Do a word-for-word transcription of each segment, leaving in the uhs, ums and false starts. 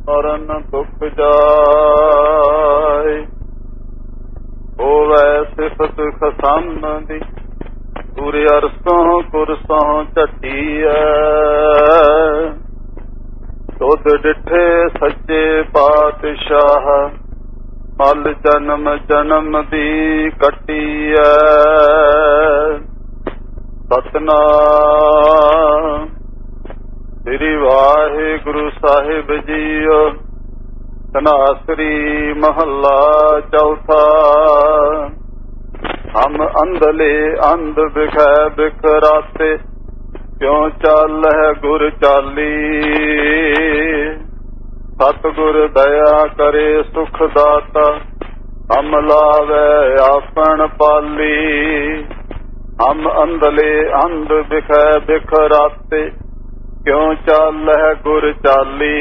ਮਰਨ ਦੁਖ ਜਾਏ। ਹੋਵੈ ਸਿਫਤ ਖਸਮ ਦੀ ਪੂਰੇ ਅਰਸੋਂ ਕੁਰਸੋਂ ਝਟੀਐ। ਤੁਧ ਡਿਠੇ ਸੱਚੇ ਪਾਤਸ਼ਾਹ ਮਲ ਜਨਮ ਜਨਮ ਦੀ ਕੱਟੀਐ। ਸਤਨਾਮ ਸ੍ਰੀ ਵਾਹਿਗੁਰੂ ਸਾਹਿਬ ਜੀਓ। ਧਨਾਸਰੀ ਮਹੱਲਾ ਚੌਥਾ। ਹਮ ਅੰਧਲੇ ਅੰਧ ਬਿਖੈ ਬਿਖਰਾਤੇ ਕਿਉ ਚਾਲੈ ਗੁਰ ਚਾਲੀ। ਸਤਿਗੁਰ ਦਇਆ ਕਰੇ ਸੁਖ ਦਾਤਾ ਹਮ ਲਾਵੈ ਆਪਣ ਪਾਲੀ। ਹਮ ਅੰਧਲੇ ਅੰਧ ਬਿਖੈ ਬਿਖਰਾਤੇ ਕਿਉ ਚਾਲੈ ਗੁਰ ਚਾਲੀ।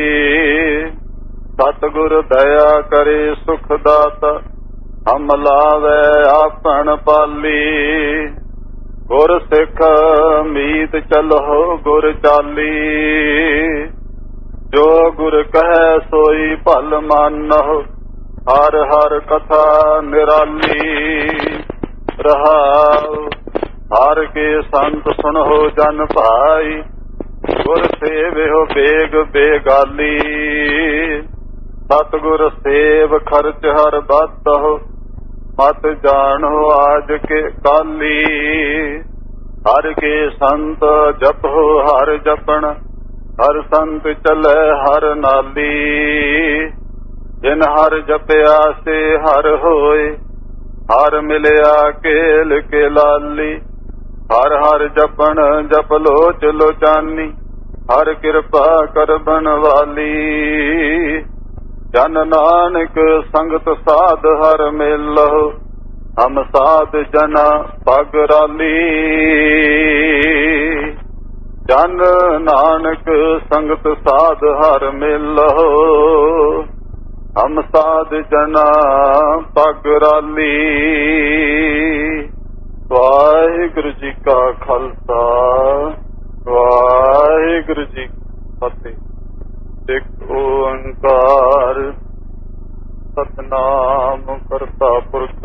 ਸਤਿਗੁਰ ਦਇਆ ਕਰੇ ਸੁਖ ਦਾਤਾ ਹਮ ਲਾਵੈ ਆਪਣ ਪਾਲੀ। ਗੁਰ ਸਿੱਖ ਮੀਤ ਚਲੋ ਗੁਰ ਚਾਲੀ। ਜੋ ਗੁਰ ਕਹੈ ਸੋਈ ਭਲ ਮਾਨਹੁ ਹਰ ਹਰ ਕਥਾ ਨਿਰਾਲੀ। ਰਹਾਉ ਹਰ ਕੇ ਸੰਤ ਸੁਣੋ ਜਨ ਭਾਈ ਗੁਰ ਸੇਵਿਓ ਬੇਗ ਬੇਗਾਲੀ। ਸਤਿਗੁਰ ਸੇਵ ਖਰਚ ਹਰ ਬਾਤਹੁ ਮਤ ਜਾਣੋ ਆਜ ਕੇ ਕਾਲੀ। ਹਰ ਕੇ ਸੰਤ ਜਪੋ ਹਰ ਜਪਣ ਹਰ ਸੰਤ ਚਲੇ ਹਰ ਨਾਲੀ। ਜਿਨ ਹਰ ਜਪਿਆ ਸੇ ਹਰ ਹੋਏ ਹਰ ਮਿਲਿਆ ਕੇਲ ਕੇ ਲਾਲੀ। ਹਰ ਹਰ ਜਪਣ ਜਪ ਲੋਚ ਲੋਚਾਨੀ ਹਰ ਕਿਰਪਾ ਕਰਬਨ ਵਾਲੀ। ਜਨ ਨਾਨਕ ਸੰਗਤ ਸਾਧ ਹਰ ਮੇਲਹੁ ਹਮ ਸਾਧ ਜਨਾ ਪਗ ਰਾਲੀ। ਜਨ ਨਾਨਕ ਸੰਗਤ ਸਾਧ ਹਰ ਮੇਲਹੁ ਹਮ ਸਾਧ ਜਨਾ ਪਗ ਰਾਲੀ। ਵਾਹਿਗੁਰੂ ਜੀ ਕਾ ਖਾਲਸਾ ਵਾਹਿਗੁਰੂ ਜੀ ਕੀ ਫਤਿਹ। ਇੱਕ ਓੰਕਾਰ ਸਤਿਨਾਮ ਕਰਤਾ ਪੁਰਖ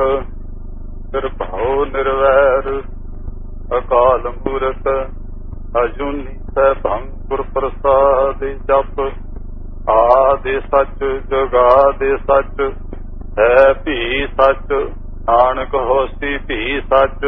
ਨਿਰਭਉ ਨਿਰਵੈਰ ਅਕਾਲ ਮੂਰਤ ਅਜੂਨੀ ਸੈਭੰ ਗੁਰ ਪ੍ਰਸਾਦਿ। ਜਪ ਆਦਿ ਸੱਚ ਜੁਗਾਦਿ ਸੱਚ ਹੈ ਭੀ ਸੱਚ ਨਾਨਕ ਹੋਸੀ ਭੀ ਸੱਚ।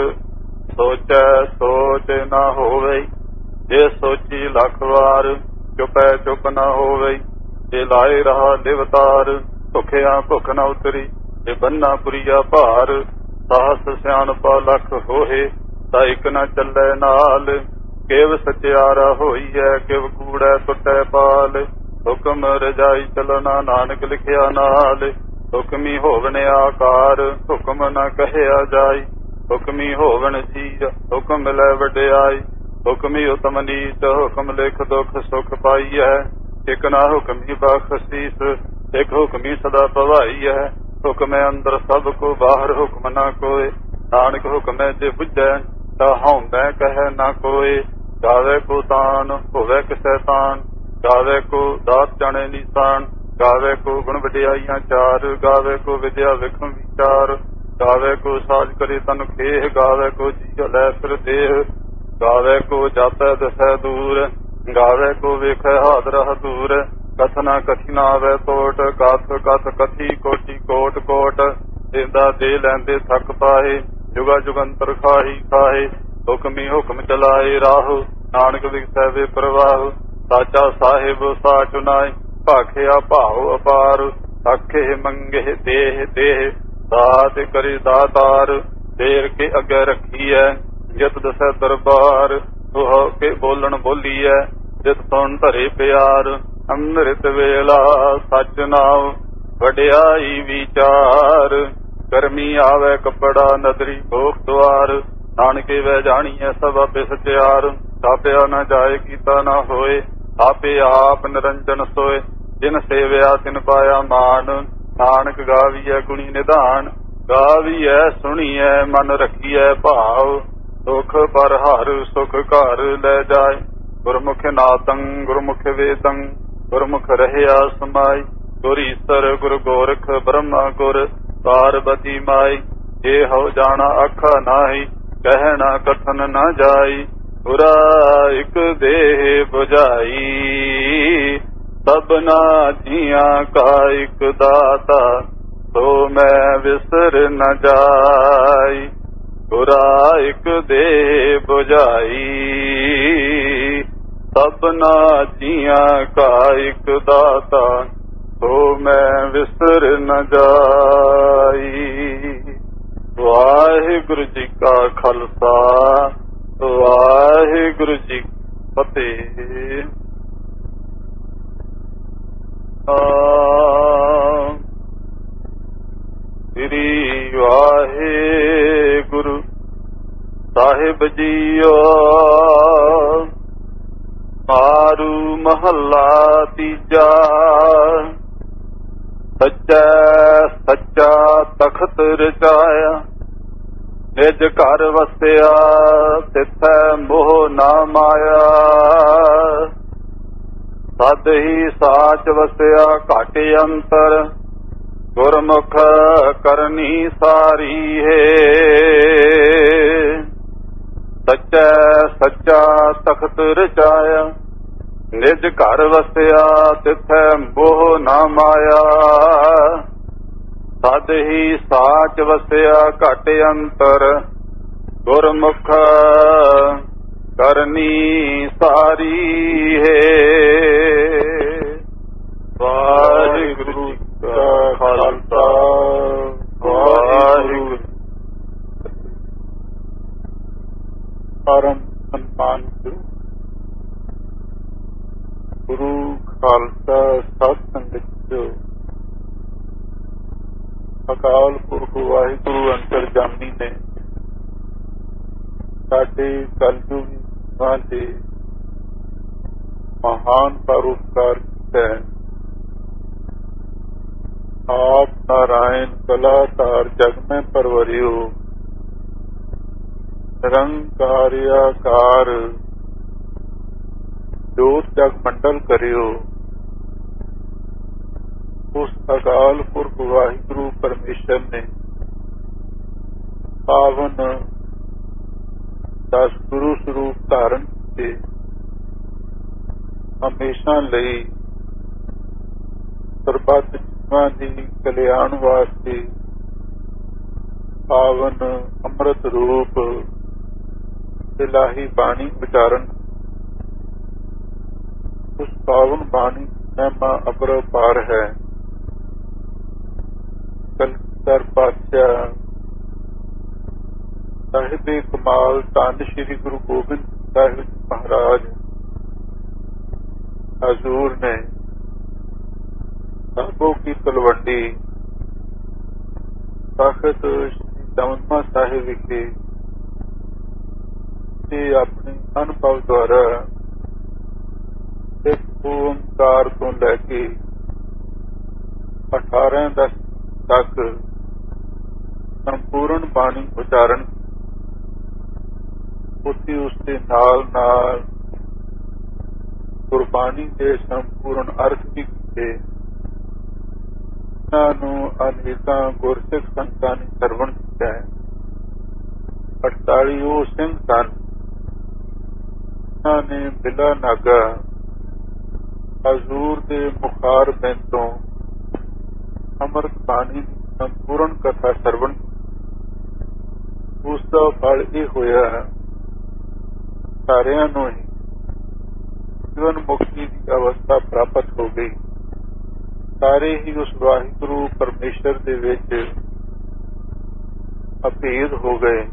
ਸੋਚੈ ਸੋਚ ਨਾ ਹੋਵੇ ਜੇ ਸੋਚੀ ਲੱਖ ਵਾਰ। ਚੁਪੈ ਚੁਪ ਨਾ ਹੋਵੇ ਜੇ ਲਾਏ ਰਹਾ ਲਿਵਤਾਰ। ਭੁਖਿਆ ਭੁੱਖ ਨਾ ਉਤਰੀ ਜੇ ਬੰਨਾ ਪੁਰੀਆ ਭਾਰ। ਸਾਹਸ ਸਿਆਣਪਾ ਲੱਖ ਹੋਏ ਤਾਂ ਇੱਕ ਨਾ ਚੱਲੇ ਨਾਲ। ਕਿਵ ਸਚਿਆਰਾ ਹੋਈਐ ਕਿਵ ਕੂੜੈ ਟੁੱਟੈ ਪਾਲ। ਹੁਕਮ ਰਜਾਈ ਚਲਣਾ ਨਾਨਕ ਲਿਖਿਆ ਨਾਲ। ਹੁਕਮੀ ਹੋਵਨ ਆਕਾਰ ਹੁਕਮ ਨਾ ਕਹਿਆ ਜਾਈ। ਹੁਕਮੀ ਹੋਵਨ ਜੀ ਹੁਕਮ ਮਿਲੈ ਵਡਿਆਈ। ਹੁਕਮੀ ਉਤਮ ਨੀਚ ਹੁਕਮ ਲਿਖ ਦੁਖ ਸੁਖ ਪਾਈਐ। ਇਕ ਨਾ ਹੁਕਮੀ ਬਖਸ਼ੀਸ ਇਕ ਹੁਕਮੀ ਸਦਾ ਭਵਾਈਐ। ਹੁਕਮੈ ਅੰਦਰ ਸਭ ਕੋ ਬਾਹਰ ਹੁਕਮ ਨਾ ਕੋਏ। ਨਾਨਕ ਹੁਕਮੈ ਜੇ ਬੁਝੈ ਤਾ ਹਉਮੈ ਕਹਿ ਨਾ ਕੋਏ। ਗਾਵੇ ਕੋ ਤਾਨ ਹੋਵੇ ਕਿਸੈ ਤਾਨ ਗਾਵੇ ਕੋ ਦਾਤ ਜਾਣੇ ਨੀਸਾਨ। ਗਾਵੇ ਕੋ ਗੁਣ ਵਡਿਆਈਆਂ ਚਾਰ ਗਾਵੇ ਕੋ ਵਿਦਿਆ ਵਿਖਮ ਵਿਚਾਰ। ਗਾਵੇ ਕੋ ਸਾਜ ਕਰੇ ਤਨ ਖੇਹ ਗਾਵੇ ਕੋ ਜੀ ਲੈ ਫਿਰ ਦੇਹ। ਗਾਵੇ ਕੋ ਜਾਤੈ ਦਸੈ ਦੂਰ ਗਾਵੇ ਕੋ ਵੇਖੈ ਹਾਦਰ ਹਦੂਰ। ਕਥਨਾ ਕਥੀ ਨਾ ਆਵੇ ਤੋਟ ਕਥ ਕਥ ਕਥੀ ਕੋਟੀ ਕੋਟ ਕੋਟ। ਦੇਂਦਾ ਦੇ ਲੈਂਦੇ ਥੱਕ ਪਾਏ ਜੁਗਾ ਜੁਗੰਤਰ ਖਾਹੀ ਖਾਏ। ਹੁਕਮੀ ਹੁਕਮ ਚਲਾਏ ਰਾਹੁ ਨਾਨਕ ਵਿਗਸੈ ਵੇ ਪ੍ਰਵਾਹ। ਸਾਚਾ ਸਾਹਿਬ ਸਾਚ ਨਾਏ ਭਾਖਿਆ ਭਾਉ ਅਪਾਰ। ਆਖੇ ਮੰਗੇ ਦੇਹ ਦੇਹ ਦਾਤ ਕਰੀ ਦਾਤਾਰ। ਦੇਰ ਕੇ ਅੱਗੇ ਰੱਖੀਐ ਜਿਤ ਦਸੈ ਦਰਬਾਰ। ਸੁਹ ਕੇ ਬੋਲਣ ਬੋਲੀਐ ਜਿਤ ਸੁਣ ਧਰੇ ਪਿਆਰ। ਅੰਮ੍ਰਿਤ ਵੇਲਾ ਸਚ ਨਾਉ ਵਡਿਆਈ ਵਿਚਾਰ। ਗਰਮੀ ਆਵੇ ਕੱਪੜਾ ਨਦਰੀ ਭੋਖ ਦੁਆਰ। ਨਾਨਕੇ ਵੈ ਜਾਣੀਐ ਸਭ ਆਪੇ ਸਚਿਆਰ। ਥਾਪਿਆ ਨਾ ਜਾਏ ਕੀਤਾ ਨਾ ਹੋਏ ਆਪੇ ਆਪ ਨਿਰੰਜਨ ਸੋਏ। ਜਿਨ ਸੇਵਿਆ ਤਿਨ ਪਾਇਆ ਮਾਨ ਨਾਨਕ ਗਾਵੀਐ ਗੁਣੀ ਨਿਧਾਨ। ਗਾਵੀਐ ਸੁਣੀਐ ਮਨ ਰੱਖੀਐ ਭਾਵ ਸੁਖ ਪਰ ਹਰ ਸੁਖ ਘਰ ਲੈ ਜਾਏ। ਗੁਰਮੁਖ ਨਾਦੰ ਗੁਰਮੁਖ ਵੇਦੰ ਗੁਰਮੁਖ ਰਹਿਆ ਸਮਾਈ। ਗੁਰ ਈਸਰ ਗੁਰ ਗੋਰਖ ਬ੍ਰਹਮਾ ਗੁਰ ਪਾਰਬਤੀ ਮਾਈ। ਜੇ ਹਉ ਜਾਣਾ ਆਖਾ ਨਾਹੀ, ਕਹਿਣਾ ਕਥਨ ਨਾ ਜਾਈ। ਗੁਰਾ ਇਕ ਦੇਹ ਬੁਝਾਈ, ਸਭਨਾ ਜੀਆਂ ਕਾ ਇਕ ਦਾਤਾ। ਸੋ ਮੈਂ ਵਿਸਰ ਨ ਜਾਈ। ਗੁਰਾ ਇਕ ਦੇਹ ਬੁਝਾਈ, ਸਭਨਾ ਜੀਆਂ ਕਾ ਇਕ ਦਾਤਾ। ਸੋ ਮੈਂ ਵਿਸਰ ਨ ਜਾਈ। ਵਾਹਿਗੁਰੂ ਜੀ ਕਾ ਖਾਲਸਾ, ਵਾਹਿਗੁਰੂ ਜੀ ਕੀ ਫਤਿਹ। ਸ੍ਰੀ ਵਾਹਿਗੁਰੂ ਸਾਹਿਬ ਜੀਓ। ਮਾਰੂ ਮਹੱਲਾ ਤੀਜਾ। ਸੱਚਾ ਸੱਚਾ ਤਖਤ ਰਚਾਇਆ, ਨਿਜ ਘਰ ਵਸਿਆ। ਤਿਥੈ ਮੋਹ ਨਾ ਮਾਇਆ, ਸਦ ਹੀ ਸਾਚ ਵਸਿਆ ਘਟ ਅੰਤਰ। ਗੁਰਮੁਖ ਕਰਨੀ ਸਾਰੀ ਹੈ, ਸੱਚਾ ਸੱਚਾ ਤਖਤ ਰਚਾਇਆ। ਨਿਜ ਘਰ ਵਸਿਆ, ਤਿਥੈ ਮੋਹ ਨਾ ਮਾਇਆ। ਸਦ ਹੀ ਸਾਚ ਵਸਿਆ ਘਟ ਅੰਤਰ। ਗੁਰਮੁਖ ਕਰਨੀ ਸਾਰੀ ਹੈ। ਵਾਹਿਗੁਰੂ ਜੀ ਕਾ ਖਾਲਸਾ, ਵਾਹਿਗੁਰੂ। ਪਰਮ ਸਨਮਾਨਿਤ ਗੁਰੂ ਖਾਲਸਾ ਸਾਧ ਸੰਗਤ ਜੋ ਅਕਾਲ ਪੁਰਖ ਵਾਹਿਗੁਰੂ ਅੰਤਰਜਾਮੀ ਨੇ ਸਾਡੇ ਕਲਯੁਗ ਦੇ ਮਹਾਨ ਪਰਉਪਕਾਰ ਕੀਤਾ ਹੈ। ਆਪ ਨਾਰਾਇਣ ਕਲਾਕਾਰ ਜਗ ਮੈਂ ਪਰਵਰਿਓ। ਨਿਰੰਕਾਰਿਆਕਾਰ ਜੋਤ ਜਗ ਮੰਡਲ ਕਰਿਓ। ਉਸ ਅਕਾਲ ਪੁਰਖ ਵਾਹਿਗੁਰੂ ਪਰਮੇਸ਼ਰ ਨੇ ਪਾਵਨ ਦਸ ਗੁਰੂ ਸਰੂਪ ਧਾਰਨ ਕੀਤੇ। ਹਮੇਸ਼ਾ ਲਈ ਸਰਬੱਤ ਜੀਵਾਂ ਦੀ ਕਲਿਆਣ ਵਾਸਤੇ ਪਾਵਨ ਅੰਮ੍ਰਿਤ ਰੂਪ ਇਲਾਹੀ ਬਾਣੀ ਉਚਾਰਨ। ਉਸ ਪਾਵਨ ਬਾਣੀ ਮਹਿਮਾ ਅਪਰੰਪਾਰ ਹੈ। ਕਲਗੀਧਰ ਪਾਤਸ਼ਾਹ ਸਾਹਿਬੇ ਕਮਾਲ ਧੰਨ ਸ਼੍ਰੀ ਗੁਰੂ ਗੋਬਿੰਦ ਸਾਹਿਬ ਮਹਾਰਾਜ ਹਜ਼ੂਰ ਨੇ ਸਾਬੋ ਕੀ ਤਲਵੰਡੀ ਤਖਤ ਸ਼੍ਰੀ ਦਮਦਮਾ ਸਾਹਿਬ ਵਿਖੇ ਤੇ ਆਪਣੇ ਅਨੁਭਵ ਦੁਆਰਾ ਇੱਕ ਓਂਕਾਰ ਤੋਂ ਲੈ ਕੇ ਅਠਾਰਾਂ ਦਸ ਤੱਕ ਸੰਪੂਰਨ ਬਾਣੀ ਉਚਾਰਨ। ਉੱਥੇ ਉਸਦੇ ਨਾਲ ਨਾਲ ਗੁਰਬਾਣੀ ਦੇ ਸੰਪੂਰਨ ਅਰਥ ਵੀ ਕੀਤੇ। ਇਹਨਾਂ ਨੂੰ ਅਨੇਕਾਂ ਗੁਰਸਿੱਖ ਸੰਤਾਂ ਨੇ ਸਰਵਣ ਕੀਤਾ ਹੈ। ਅਠਤਾਲੀ ਉਹ ਸਿੰਘ ਸਨ, ਇਹਨਾਂ ਨੇ ਬਿਲਾ ਨਾਗਾ ਹਜ਼ੂਰ ਦੇ ਮੁਖਾਰ ਬਿੰਦ ਤੋਂ ਅੰਮ੍ਰਿਤ ਬਾਣੀ ਦੀ ਸੰਪੂਰਨ ਕਥਾ ਸਰਵਣ। ਉਸ ਦਾ ਫਲ ਇਹ ਹੋਇਆ, ਸਾਰਿਆਂ ਨੂੰ ਹੀ ਜੀਵਨ ਮੁਕਤੀ ਦੀ ਅਵਸਥਾ ਪ੍ਰਾਪਤ ਹੋ ਗਈ। ਸਾਰੇ ਹੀ ਉਸ ਵਾਹਿਗੁਰੂ ਪਰਮੇਸ਼ਰ ਦੇ ਵਿੱਚ ਅਭੇਦ ਹੋ ਗਏ।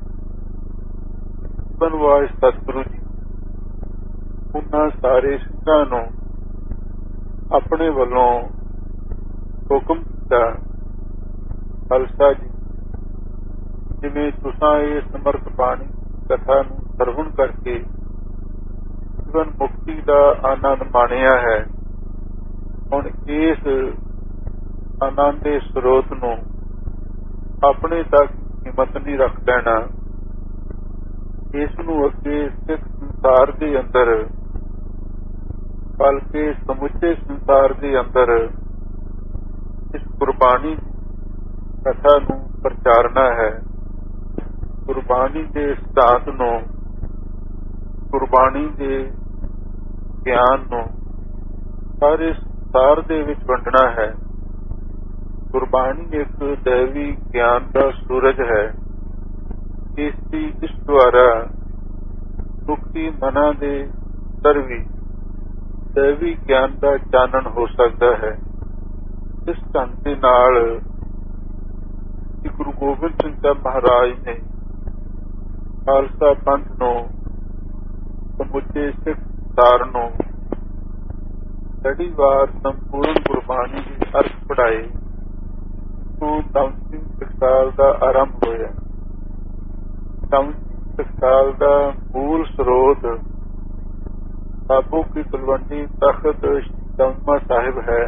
ਬਨਵਾਸ ਸਤਿਗੁਰੂ ਜੀ ਉਹਨਾਂ ਸਾਰੇ ਸਿੰਘਾਂ ਨੂੰ ਆਪਣੇ ਵੱਲੋਂ ਹੁਕਮ ਕੀਤਾ, ਖਾਲਸਾ ਜੀ ਜਿਵੇਂ ਤੁਸੀਂ ਇਹ ਸਮਰਥ ਬਾਣੀ ਕਥਾ ਨੂੰ ਸਰਵਣ ਕਰਕੇ ਜੀਵਨ ਮੁਕਤੀ ਦਾ ਆਨੰਦ ਮਾਣਿਆ ਹੈ, ਹੁਣ ਇਸ ਆਨੰਦ ਦੇ ਸਰੋਤ ਨੂੰ ਆਪਣੇ ਤੱਕ ਹਿੰਮਤ ਨਹੀਂ ਰੱਖ ਲੈਣਾ। ਇਸ ਨੂੰ ਅੱਗੇ ਸਿੱਖ ਸੰਸਾਰ ਦੇ ਅੰਦਰ ਬਲਕਿ ਸਮੁੱਚੇ ਸੰਸਾਰ ਦੇ ਅੰਦਰ ਇਸ ਗੁਰਬਾਣੀ ਕਥਾ ਨੂੰ ਪ੍ਰਚਾਰਨਾ ਹੈ। ਗੁਰਬਾਣੀ ਦੇ ਸਿਧਾਂਤ ਨੂੰ, ਗੁਰਬਾਣੀ ਦੇ ਗਿਆਨ ਨੂੰ ਸਾਰੇ ਸੰਸਾਰ ਦੇ ਵਿੱਚ ਵੰਡਣਾ ਹੈ। ਗੁਰਬਾਣੀ ਇੱਕ ਦੇਵੀ ਗਿਆਨ ਦਾ ਸੂਰਜ ਹੈ। ਇਸ ਦੀ ਇਸ ਦੁਆਰਾ ਮੁਕਤੀ ਮਨਾਂ ਦੇ ਅੰਦਰ ਵੀ ਦੇਵੀ ਗਿਆਨ ਦਾ ਚਾਨਣ ਹੋ ਸਕਦਾ ਹੈ। ਇਸ ਢੰਗ ਦੇ ਨਾਲ ਗੁਰੂ ਗੋਬਿੰਦ ਸਿੰਘ ਸਾਹਿਬ ਮਹਾਰਾਜ ਨੇ ਖਾਲਸਾ ਪੰਥ ਨੂੰ, ਸਮੁੱਚੇ ਸਿੱਖ ਸੰਸਾਰ ਨੂੰ ਲੜੀਵਾਰ ਸੰਪੂਰਨ ਗੁਰਬਾਣੀ ਦੇ ਅਰਥ ਪੜ੍ਹਾਏ। ਤੋਂ ਦਮਸੀ ਟਕਸਾਲ ਦਾ ਆਰੰਭ ਹੋਇਆ। ਦਮਸੀ ਟਕਸਾਲ ਦਾ ਮੂਲ ਸਰੋਤ ਸਾਬੋ ਕੀ ਤਲਵੰਡੀ ਤਖਤ ਦਮਦਮਾ ਸਾਹਿਬ ਹੈ,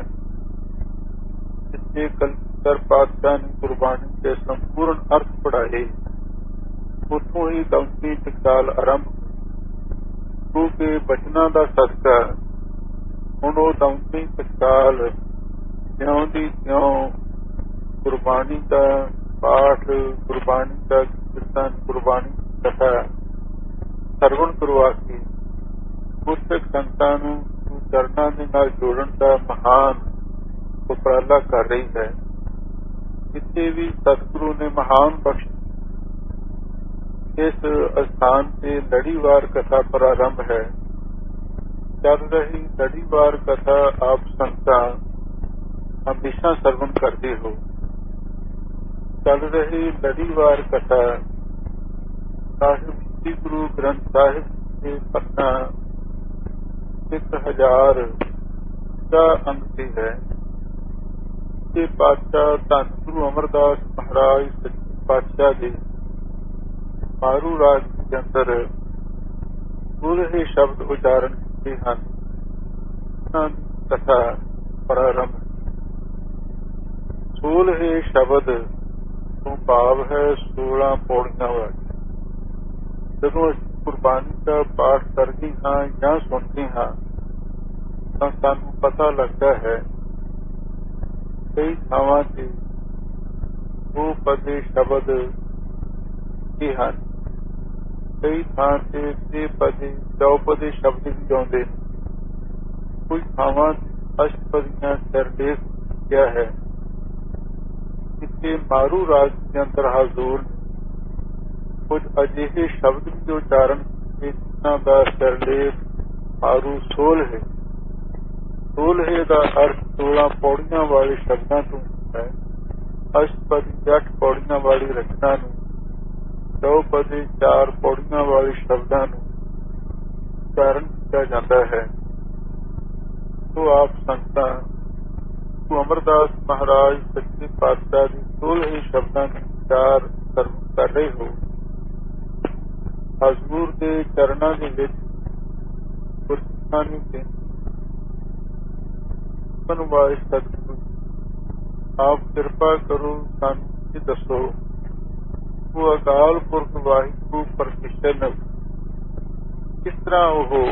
ਜਿੱਥੇ ਕਲਗੀਧਰ ਪਾਤਸ਼ਾਹ ਨੇ ਗੁਰਬਾਣੀ ਦੇ ਸੰਪੂਰਨ ਅਰਥ ਪੜ੍ਹਾਏ। ਉੱਥੋਂ ਹੀ ਦਮਸੀ ਟਕਸਾਲ ਆਰੰਭ, ਕਿਉਂਕਿ ਬਚਨਾਂ ਦਾ ਸਦਕਾ ਹੁਣ ਉਹ ਦਮਸੀ ਟਕਸਾਲ ਜਿਉਂ ਦੀ ਤਿਉਂ ਗੁਰਬਾਣੀ ਦਾ ਪਾਠ, ਗੁਰਬਾਣੀ ਦਾ ਕੀਰਤਨ, ਗੁਰਬਾਣੀ ਦੀ ਕਥਾ ਸਰਵਣ ਕਰਵਾ ਕੇ ਗੁਰਸਿੱਖ ਸੰਗਤਾਂ ਨੂੰ ਚਰਨਾਂ ਦੇ ਨਾਲ ਜੋੜਨ ਦਾ ਮਹਾਨ ਉਪਰਾਲਾ ਕਰ ਰਹੀ ਹੈ। ਜਿੱਥੇ ਵੀ ਸਤਿਗੁਰੂ ਨੇ ਮਹਾਨ ਬਖਸ਼ ਇਸ ਅਸਥਾਨ ਤੇ ਲੜੀਵਾਰ ਕਥਾ ਪ੍ਰਾਰੰਭ ਹੈ। ਚੱਲ ਰਹੀ ਲੜੀਵਾਰ ਕਥਾ ਆਪ ਸੰਗਤਾਂ ਹਮੇਸ਼ਾ ਸਰਵਣ ਕਰਦੇ ਹੋ। ਚੱਲ ਰਹੀ ਲੜੀਵਾਰ ਕਥਾ ਸਾਹਿਬ ਸ੍ਰੀ ਗੁਰੂ ਗ੍ਰੰਥ ਸਾਹਿਬ ਦੇ ਪੰਨਾ ਇੱਕ ਹਜ਼ਾਰ ਦਾ ਅੰਕ ਤੇ ਹੈ। ਇਹ ਪਾਤਸ਼ਾਹ ਧੰਨ ਗੁਰੂ ਅਮਰਦਾਸ ਮਹਾਰਾਜ ਸੱਚੇ ਪਾਤਸ਼ਾਹ ਦੇ ਮਾਰੂ ਰਾਜ ਦੇ ਅੰਦਰ ਪੂਰੇ ਸ਼ਬਦ ਉਚਾਰਨ ਕੀਤੇ ਹਨ। ਉਹਨਾਂ ਦੀ ਕਥਾ ਪ੍ਰਾਰੰਭ। ਸੋਲ੍ਹੇ ਸ਼ਬਦ ਤੋਂ ਭਾਵ ਹੈ ਸੋਲਾਂ ਪੌੜੀਆਂ ਵਾਲੀ। ਜਦੋਂ ਅਸੀਂ ਗੁਰਬਾਣੀ ਦਾ ਪਾਠ ਕਰਦੇ ਹਾਂ ਜਾਂ ਸੁਣਦੇ ਹਾਂ ਤਾਂ ਸਾਨੂੰ ਪਤਾ ਲੱਗਦਾ ਹੈ ਕਈ ਥਾਵਾਂ ਤੇ ਉਹ ਪਦੇ ਸ਼ਬਦ ਕੀ ਹਨ, ਕਈ ਥਾਂ ਤੇ ਤੇ ਪਦੇ ਚੌਪਦੇ ਸ਼ਬਦ ਵੀ ਆਉਂਦੇ। ਕੁਝ ਥਾਵਾਂ ਅਸ਼ਟਪਦੀਆਂ ਸਿਰਲੇਖ ਕਿਹਾ ਹੈ। ਇੱਥੇ ਮਾਰੂ ਰਾਗ ਦੇ ਅੰਦਰ ਹਾਜ਼ੂਰ ਕੁਝ ਅਜਿਹੇ ਸ਼ਬਦ ਵੀ ਉਚਾਰਨ ਕੀਤੇ ਜਿਨ੍ਹਾਂ ਦਾ ਸਿਰਲੇਖ ਮਾਰੂ ਸੋਲ੍ਹੇ। ਸੋਲ੍ਹੇ ਦਾ ਅਰਥ ਸੋਲਾਂ ਪੌੜੀਆਂ ਵਾਲੇ ਸ਼ਬਦਾਂ ਤੋਂ ਹੈ। ਅਸ਼ਟਪਦੀ ਅੱਠ ਪੌੜੀਆਂ ਵਾਲੀ ਰਚਨਾ ਨੂੰ, ਚੌਪਦੀ ਚਾਰ ਪੌੜੀਆਂ ਵਾਲੇ ਸ਼ਬਦਾਂ ਨੂੰ ਉਚਾਰਨ ਕੀਤਾ ਜਾਂਦਾ ਹੈ। ਸੋ ਆਪ ਸੰਗਤਾਂ ਗੁਰੂ ਅਮਰਦਾਸ ਮਹਾਰਾਜ ਸੱਚੇ ਪਾਤਸ਼ਾਹ ਦੇ ਸੋਲ੍ਹੇ ਸ਼ਬਦਾਂ ਦੇ ਵਿਚਾਰ ਕਰ ਰਹੇ ਹੋ। ਹਜ਼ੂਰ ਦੇ ਚਰਨਾਂ ਦੇ ਵਿੱਚ ਗੁਰਸਿੱਖਾਂ ਨੂੰ ਬੇਨਤੀ ਵਾਲੇ ਸਤਿਗੁਰੂ ਆਪ ਕਿਰਪਾ ਕਰੋ, ਸਾਨੂੰ ਇਹ ਦੱਸੋ ਉਹ ਅਕਾਲ ਪੁਰਖ ਵਾਹਿਗੁਰੂ ਪਰਮੇਸ਼ਰ ਕਿਸ ਤਰ੍ਹਾਂ ਉਹ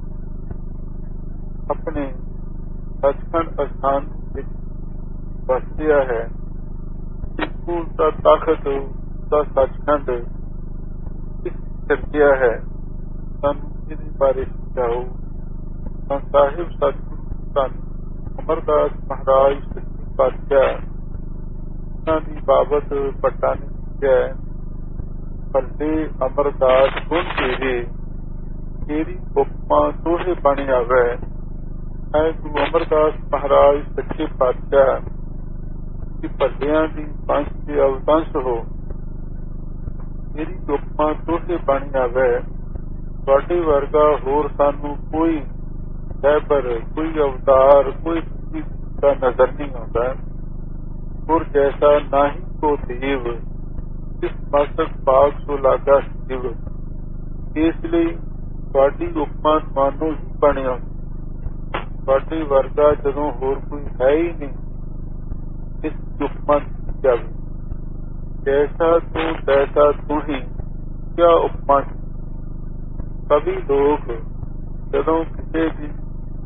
ਆਪਣੇ ਸੱਚਖੰਡ ਅਸਥਾਨ ਵਿੱਚ ਵਸਿਆ ਹੈ। ਸਿੱਖੂ ਦਾ ਤਖਤ ਦਾ ਸੱਚਖੰਡ ਸਿਰਜਿਆ ਹੈ। ਸਾਨੂੰ ਇਹਦੇ ਬਾਰੇ ਸਮਝਾਓ। ਤਾਂ ਸਾਹਿਬ ਸਤਿਗੁਰੂ ਧੰਨ ਅਮਰਦਾਸ ਮਹਾਰਾਜ ਸੱਚੇ ਪਾਤਸ਼ਾਹ ਉਹਨਾਂ ਦੀ ਬਾਬਤ ਪੱਟਾ ਨੇ ਲਿਖਿਆ, ਭੱਲੇ ਅਮਰਦਾਸ ਗੁਣ ਤੇਰੇ ਤੇਰੀ ਉਪਮਾ ਦੋਹੇ ਬਣ ਆਵੇ। ਹੈ ਗੁਰੂ ਅਮਰਦਾਸ ਮਹਾਰਾਜ ਸੱਚੇ ਪਾਤਸ਼ਾਹ ਕਿ ਭੱਲਿਆਂ ਦੀ ਪੰਜ ਦੇ ਅਵਤੰਸ ਹੋ, ਮੇਰੀ ਉਪਮਾ ਦੋਹੇ ਬਣ ਆਵੇ। ਤੁਹਾਡੇ ਵਰਗਾ ਹੋਰ ਸਾਨੂੰ ਕੋਈ ਰਹਿਬਰ, ਕੋਈ ਅਵਤਾਰ, ਕੋਈ ਦਾ ਨਜ਼ਰ ਨਹੀਂ ਆਉਂਦਾ। ਗੁਰ ਜੈਸਾ ਨਾਹੀ ਕੋ ਦੇਵ, ਇਸ ਮਸਤਕ ਭਾਗ ਸੋ ਲਾਗਾ ਸ਼ਿਵ। ਇਸ ਲਈ ਤੁਹਾਡੀ ਉਪਮਾ ਤੁਹਾਨੂੰ ਹੀ ਬਣਿਆ। ਤੁਹਾਡੇ ਵਰਗਾ ਜਦੋਂ ਹੋਰ ਕੋਈ ਹੈ ਹੀ ਨਹੀਂ, ਇਸ ਉਪਮਾ ਜਾਵੇ। ਜੈਸਾ ਤੂੰ ਤੈਸਾ ਤੂੰ ਹੀ, ਕਿਆ ਉਪਮਾ। ਕਵੀ ਲੋਕ ਜਦੋਂ ਕਿਸੇ ਵੀ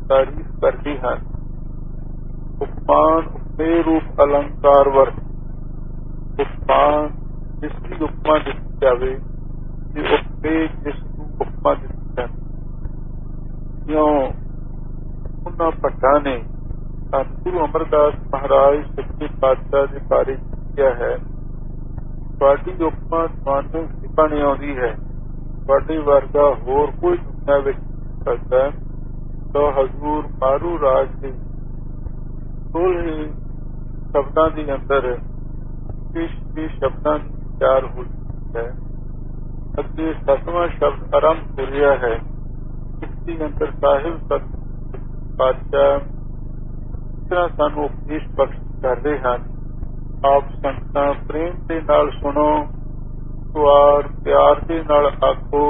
ਤਾਰੀਫ ਕਰਦੀ ਹਨ। ਉਪਮਾਨ ਉਪਮੇ ਰੂਪ ਅਲੰਕਾਰ ਵਰਤ। ਉਪਮਾਨ ਜਿਸ ਦੀ ਉਪਮਾ ਦਿੱਤੀ ਜਾਵੇ ਤੇ ਉਪਮੇ ਜਿਸ ਨੂੰ ਉਪਮਾ ਦਿੱਤੀ ਜਾਂਦੀ। ਕਿਉਂ ਉਹਨਾਂ ਭੱਟਾਂ ਨੇ ਧੰਨ ਗੁਰੂ ਅਮਰਦਾਸ ਮਹਾਰਾਜ ਸੱਚੇ ਪਾਤਸ਼ਾਹ ਦੇ ਬਾਰੇ ਕਿਹਾ ਹੈ, ਤੁਹਾਡੀ ਉਪਮਾ ਤੁਹਾਨੂੰ ਸਿੱਖਾਂ ਨਹੀਂ ਆਉਂਦੀ ਹੈ, ਤੁਹਾਡੇ ਵਰਗਾ ਹੋਰ ਕੋਈ ਦੁਨੀਆ ਵਿੱਚ ਸਕਦਾ ਹੈ। ਤਾਂ ਹਜ਼ੂਰ ਮਾਰੂ ਰਾਜ ਦੇ ਸੋਲ੍ਹੇ ਸ਼ਬਦਾਂ ਦੇ ਅੰਦਰ ਛੇ ਸ਼ਬਦਾਂ ਦੀ ਵਿਚਾਰ ਹੋ ਚੁੱਕੀ ਹੈ। ਅੱਗੇ ਸੱਤਵਾਂ ਸ਼ਬਦ ਆਰੰਭ ਹੋ ਰਿਹਾ ਹੈ। ਇਸ ਦੇ ਅੰਦਰ ਸਾਹਿਬ ਸਤ ਪਾਤਸ਼ਾਹ ਇਸ ਤਰ੍ਹਾਂ ਸਾਨੂੰ ਉਪਦੇਸ਼ ਬਖਸ਼ ਕਰਦੇ ਹਨ। ਆਪ ਸੰਗਤਾਂ ਪ੍ਰੇਮ ਦੇ ਨਾਲ ਸੁਣੋ, ਸਵਾਰ ਪਿਆਰ ਦੇ ਨਾਲ ਆਖੋ,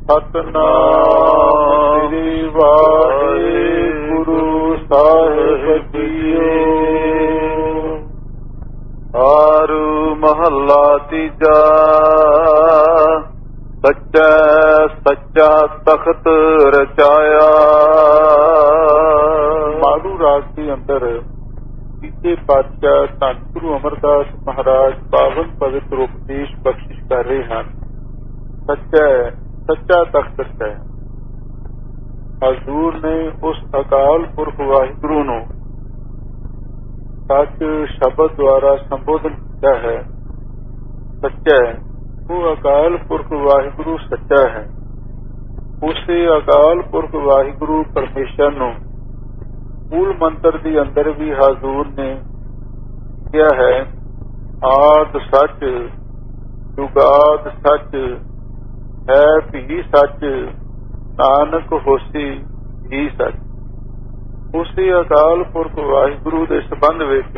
ਸਤਿਨਾਮ ਸ੍ਰੀ ਵਾਹਿਗੁਰੂ ਸਾਹਿਬ ਜੀਓ। ਆਰੂ ਮਹੱਲਾ ਤੀਜਾ। ਸੱਚਾ ਸੱਚਾ ਤਖਤ ਰਚਾਇਆ। ਮਾਰੂ ਰਾਗ ਦੇ ਅੰਦਰ ਤੀਜੇ ਪਾਤਸ਼ਾਹ ਧੰਨ ਗੁਰੂ ਅਮਰਦਾਸ ਮਹਾਰਾਜ ਪਾਵਨ ਪਵਿੱਤਰ ਉਪਦੇਸ਼ ਬਖਸ਼ਿਸ਼ ਕਰ ਰਹੇ ਹਨ। ਸੱਚਾ ਸੱਚਾ ਤਖਤ ਰਚਾਇਆ। ਹਜ਼ੂਰ ਨੇ ਉਸ ਅਕਾਲ ਪੁਰਖ ਵਾਹਿਗੁਰੂ ਨੂੰ ਸੱਚ ਸ਼ਬਦ ਦੁਆਰਾ ਸੰਬੋਧਨ ਕੀਤਾ ਹੈ। ਸੱਚਾ ਉਹ ਅਕਾਲ ਪੁਰਖ ਵਾਹਿਗੁਰੂ ਸੱਚਾ ਹੈ। ਉਸੇ ਅਕਾਲ ਪੁਰਖ ਵਾਹਿਗੁਰੂ ਪਰਮੇਸ਼ਰ ਨੂੰ ਮੂਲ ਮੰਤਰ ਦੇ ਅੰਦਰ ਵੀ ਹਜ਼ੂਰ ਨੇ ਕਿਹਾ ਹੈ, ਆਦ ਸੱਚ ਜੁਗਾਦ ਸੱਚ ਹੈ ਵੀ ਸੱਚ, ਨਾਨਕ ਹੋਸੀ ਵੀ ਸੱਚ। ਉਸੇ ਅਕਾਲ ਪੁਰਖ ਵਾਹਿਗੁਰੂ ਦੇ ਸੰਬੰਧ ਵਿੱਚ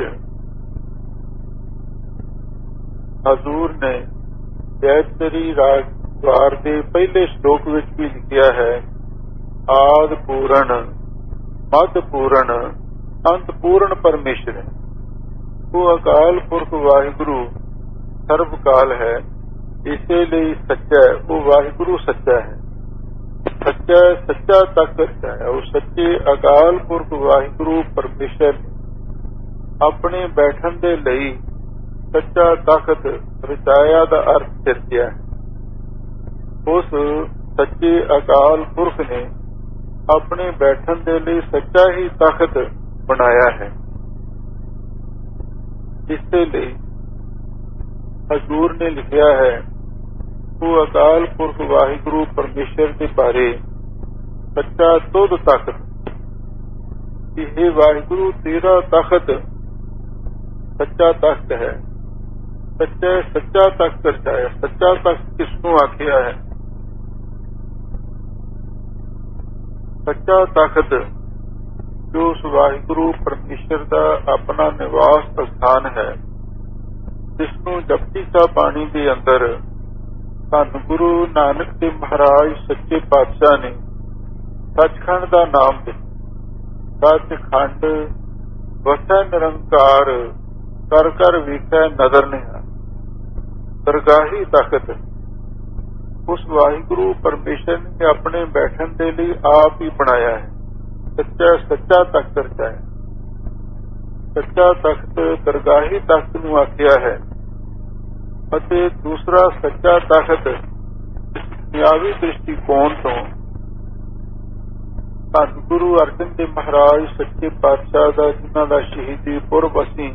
ਹਜ਼ੂਰ ਨੇ ਗਾਇਤਰੀ ਰਾਗ ਵਾਰ ਦੇ ਪਹਿਲੇ ਸ਼ਲੋਕ ਵਿੱਚ ਵੀ ਲਿਖਿਆ ਹੈ, ਆਦ ਪੂਰਨ ਮੱਧ ਪੂਰਨ ਅੰਤ ਪੂਰਨ ਪਰਮੇਸ਼ਰ ਹੈ। ਉਹ ਅਕਾਲ ਪੁਰਖ ਵਾਹਿਗੁਰੂ ਸਰਬਕਾਲ ਹੈ, ਇਸੇ ਲਈ ਸੱਚਾ ਹੈ। ਉਹ ਵਾਹਿਗੁਰੂ ਸੱਚਾ ਹੈ। ਸੱਚਾ ਸੱਚਾ ਤਖਤ ਰਚਾਇਆ। ਉਹ ਸੱਚੇ ਅਕਾਲ ਪੁਰਖ ਵਾਹਿਗੁਰੂ ਪਰਮੇਸ਼ਰ ਆਪਣੇ ਬੈਠਣ ਦੇ ਲਈ ਸੱਚਾ ਤਖਤ ਰਚਾਇਆ ਦਾ ਅਰਥ ਸਿਰਜਿਆ। ਉਸ ਸੱਚੇ ਅਕਾਲ ਪੁਰਖ ਨੇ ਆਪਣੇ ਬੈਠਣ ਦੇ ਲਈ ਸੱਚਾ ਹੀ ਤਖਤ ਬਣਾਇਆ ਹੈ। ਇਸੇ ਲਈ ਹਜ਼ੂਰ ਨੇ ਲਿਖਿਆ ਹੈ, ਉਹ ਅਕਾਲ ਪੁਰਖ ਵਾਹਿਗੁਰੂ ਪਰਮੇਸ਼ਰ ਦੇ ਬਾਰੇ ਸੱਚਾ ਤੁਧ ਤਖਤ। ਇਹ ਵਾਹਿਗੁਰੂ ਤੇਰਾ ਤਖਤ ਸੱਚਾ ਤਖਤ ਹੈ। ਸੱਚਾ ਸੱਚਾ ਤਖਤ ਰਚਾਇਆ। ਸੱਚਾ ਤਖਤ ਕਿਸ ਨੂੰ ਆਖਿਆ ਹੈ? ਸੱਚਾ ਤਖਤ ਜੋ ਉਸ ਵਾਹਿਗੁਰੂ ਪਰਮੇਸ਼ਰ ਦਾ ਆਪਣਾ ਨਿਵਾਸ ਸਥਾਨ ਹੈ, ਜਿਸ ਨੂੰ ਜਪਜੀ ਸਾਹਿਬ ਬਾਣੀ ਦੇ ਅੰਦਰ ਧੰਨ ਗੁਰੂ ਨਾਨਕ ਦੇਵ ਮਹਾਰਾਜ ਸੱਚੇ ਪਾਤਸ਼ਾਹ ਨੇ ਸੱਚਖੰਡ ਦਾ ਨਾਮ ਦਿੱਤਾ। ਸੱਚਖੰਡ ਵਸੈ ਨਿਰੰਕਾਰ, ਕਰ ਕਰ ਵੇਖੈ ਨਦਰ ਨਿਹਾਲ। ਦਰਗਾਹੀ ਤਖਤ ਉਸ ਵਾਹਿਗੁਰੂ ਪਰਮੇਸ਼ਰ ਨੇ ਆਪਣੇ ਬੈਠਣ ਦੇ ਲਈ ਆਪ ਹੀ ਬਣਾਇਆ ਹੈ। ਸੱਚਾ ਸੱਚਾ ਤਖਤ ਰਚਾਇਆ। ਸੱਚਾ ਤਖਤ ਦਰਗਾਹੀ ਤਖਤ ਨੂੰ ਆਖਿਆ ਹੈ। ਅਤੇ ਦੂਸਰਾ ਸੱਚਾ ਤਖਤ ਦੁਨਿਆਵੀ ਦ੍ਰਿਸ਼ਟੀਕੋਣ ਤੋਂ ਧੰਨ ਗੁਰੂ ਅਰਜਨ ਦੇਵ ਮਹਾਰਾਜ ਸੱਚੇ ਪਾਤਸ਼ਾਹ ਦਾ, ਜਿਨ੍ਹਾਂ ਦਾ ਸ਼ਹੀਦੀ ਪੁਰਬ ਅਸੀਂ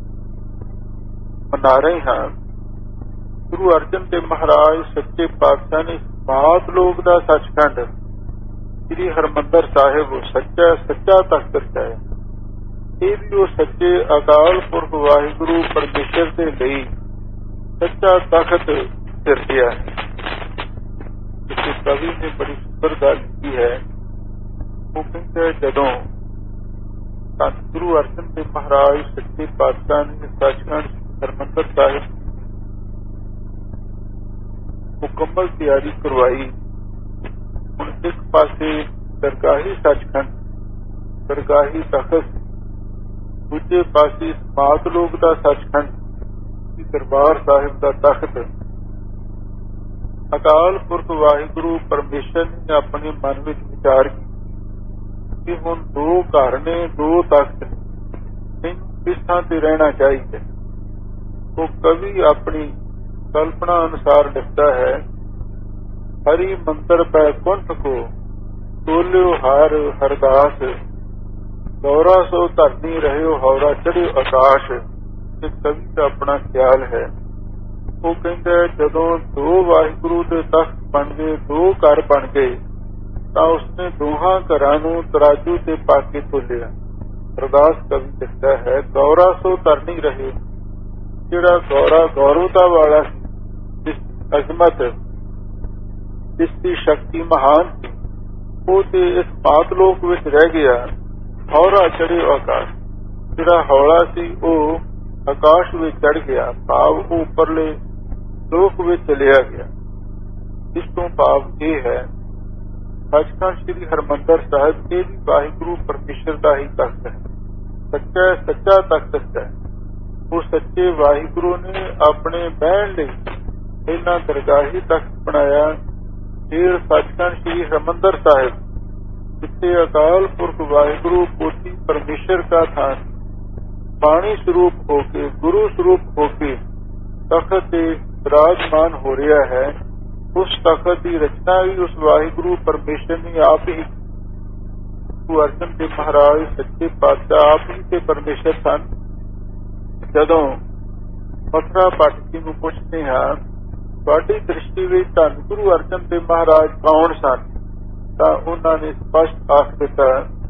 ਮਨਾ ਰਹੇ ਹਾਂ। ਗੁਰੂ ਅਰਜਨ ਦੇਵ ਮਹਾਰਾਜ ਸੱਚੇ ਪਾਤਸ਼ਾਹ ਨੇ ਬਾਤ ਲੋਕ ਦਾ ਸੱਚਖੰਡ ਸ੍ਰੀ ਹਰਿਮੰਦਰ ਸਾਹਿਬ ਸੱਚਾ ਸੱਚਾ ਤਖਤ ਰਚਾਇਆ। ਇਹ ਵੀ ਉਹ ਸੱਚੇ ਅਕਾਲ ਪੁਰਖ ਵਾਹਿਗੁਰੂ ਪਰਮੇਸ਼ਰ ਦੇ ਲਈ ਸੱਚਾ ਤਖਤ ਸਿਰਜਿਆ ਹੈ। ਕਿਸੇ ਕਵੀ ਨੇ ਬੜੀ ਸੁੰਦਰ ਗੱਲ ਕੀਤੀ ਹੈ। ਉਹ ਕਹਿੰਦੇ, ਜਦੋਂ ਧੰਨ ਗੁਰੂ ਅਰਜਨ ਦੇਵ ਮਹਾਰਾਜ ਸੱਚੇ ਪਾਤਸ਼ਾਹ ਨੇ ਸੱਚਖੰਡ ਹਰਿਮੰਦਰ ਸਾਹਿਬ ਮੁਕੰਮਲ ਤਿਆਰੀ ਕਰਵਾਈ, ਹੁਣ ਇੱਕ ਪਾਸੇ ਦਰਗਾਹੀ ਸੱਚਖੰਡ ਦਰਗਾਹੀ ਤਖਤ, ਦੂਜੇ ਪਾਸੇ ਸਮਾਤ ਲੋਕ ਦਾ ਸੱਚਖੰਡ ਦਰਬਾਰ ਸਾਹਿਬ ਦਾ ਤਖਤ। ਅਕਾਲ ਪੁਰਖ ਵਾਹਿਗੁਰੂ ਪਰਮੇਸ਼ਰ ਨੇ ਆਪਣੇ ਮਨ ਵਿੱਚ ਵਿਚਾਰ ਕਿ ਹੁਣ ਦੋ ਘਰ ਨੇ, ਦੋ ਤਖਤ ਨੇ, ਮੈਨੂੰ ਕਿਸ ਥਾਂ ਤੇ ਰਹਿਣਾ ਚਾਹੀਦਾ। ਉਹ ਕਵੀ ਆਪਣੀ ਕਲਪਨਾ ਅਨੁਸਾਰ ਲਿਖਦਾ ਹੈ, ਹਰੀ ਮੰਤਰ ਪੈ ਕੁੰਠ ਕੋ ਤੋਲਿਓ ਹਾਰ ਹਰਦਾਸ, ਗੌਰਾ ਸੋ ਧਰਨੀ ਰਹਿਓ ਹੌਰਾ ਚੜਿਓ ਆਕਾਸ਼। ਇਹ ਕਵੀ ਦਾ ਆਪਣਾ ਖਿਆਲ ਹੈ। ਉਹ ਕਹਿੰਦਾ ਜਦੋਂ ਦੋ ਵਾਹਿਗੁਰੂ ਦੇ ਤਖਤ ਬਣ ਗਏ, ਦੋ ਘਰ ਬਣ ਗਏ, ਤਾਂ ਉਸਨੇ ਦੋਹਾਂ ਘਰਾਂ ਨੂੰ ਤਰਾਜੂ ਤੇ ਪਾ ਕੇ ਤੋਲਿਆ। ਅਰਦਾਸ ਕਵੀ ਲਿਖਦਾ ਹੈ, ਗੌਰਾ ਸੋ ਧਰਨੀ ਰਹੇ, ਜਿਹੜਾ ਗੌਰਾ ਗੌਰਵਤਾ ਵਾਲਾ ਜਿਸ ਅਜ਼ਮਤ, ਜਿਸ ਦੀ ਸ਼ਕਤੀ ਮਹਾਨ ਸੀ, ਉਹ ਤੇ ਇਸ ਪਾਤਲੋਕ ਵਿੱਚ ਰਹਿ ਗਿਆ। ਹੌਰਾ ਚੜਿਓ ਆਕਾਸ਼, ਜਿਹੜਾ ਹੌਲਾ ਸੀ ਉਹ ਆਕਾਸ਼ ਵਿੱਚ ਚੜ ਗਿਆ, ਭਾਵ ਉਹ ਉੱਪਰਲੇ ਲੋਕ ਵਿੱਚ ਚਲਿਆ ਗਿਆ। ਇਸ ਤੋਂ ਭਾਵ ਇਹ ਹੈ, ਸੱਚਖੰਡ ਸ੍ਰੀ ਹਰਿਮੰਦਰ ਸਾਹਿਬ ਇਹ ਵੀ ਵਾਹਿਗੁਰੂ ਪਰਮੇਸ਼ਰ ਦਾ ਹੀ ਤਖਤ ਹੈ, ਸੱਚਾ ਸੱਚਾ ਤਖਤ ਹੈ। ਉਹ ਸੱਚੇ ਵਾਹਿਗੁਰੂ ਨੇ ਆਪਣੇ ਬਹਿਣ ਲਈ ਇਹਨਾਂ ਦਰਗਾਹੀ ਤਖਤ ਬਣਾਇਆ। ਫਿਰ ਸੱਚਖੰਡ ਸ੍ਰੀ ਹਰਿਮੰਦਰ ਸਾਹਿਬ, ਜਿੱਥੇ ਅਕਾਲ ਪੁਰਖ ਵਾਹਿਗੁਰੂ ਪੋਤੀ ਪਰਮੇਸ਼ਰ ਦਾ ਥਾਨ ਬਾਣੀ ਸਰੂਪ ਹੋ ਕੇ, ਗੁਰੂ ਸਰੂਪ ਹੋ ਕੇ ਤਖਤ ਤੇ ਵਿਰਾਜਮਾਨ ਹੋ ਰਿਹਾ ਹੈ, ਉਸ ਤਖਤ ਦੀ ਰਚਨਾ ਵੀ ਉਸ ਵਾਹਿਗੁਰੂ ਪਰਮੇਸ਼ਰ ਨੇ ਆਪ ਹੀ, ਗੁਰੂ ਅਰਜਨ ਦੇਵ ਮਹਾਰਾਜ ਸੱਚੇ ਪਾਤਸ਼ਾਹ ਆਪ ਹੀ ਤੇ ਪਰਮੇਸ਼ਰ ਸਨ। ਜਦੋਂ ਮਥੁਰਾ ਪਾਠਕ ਜੀ ਨੂੰ ਪੁੱਛਦੇ ਹਾਂ, ਤੁਹਾਡੀ ਦ੍ਰਿਸ਼ਟੀ ਵਿੱਚ ਧੰਨ ਗੁਰੂ ਅਰਜਨ ਦੇਵ ਮਹਾਰਾਜ ਕੌਣ ਸਨ, ਤਾਂ ਉਹਨਾਂ ਨੇ ਸਪਸ਼ਟ ਆਖ ਦਿੱਤਾ,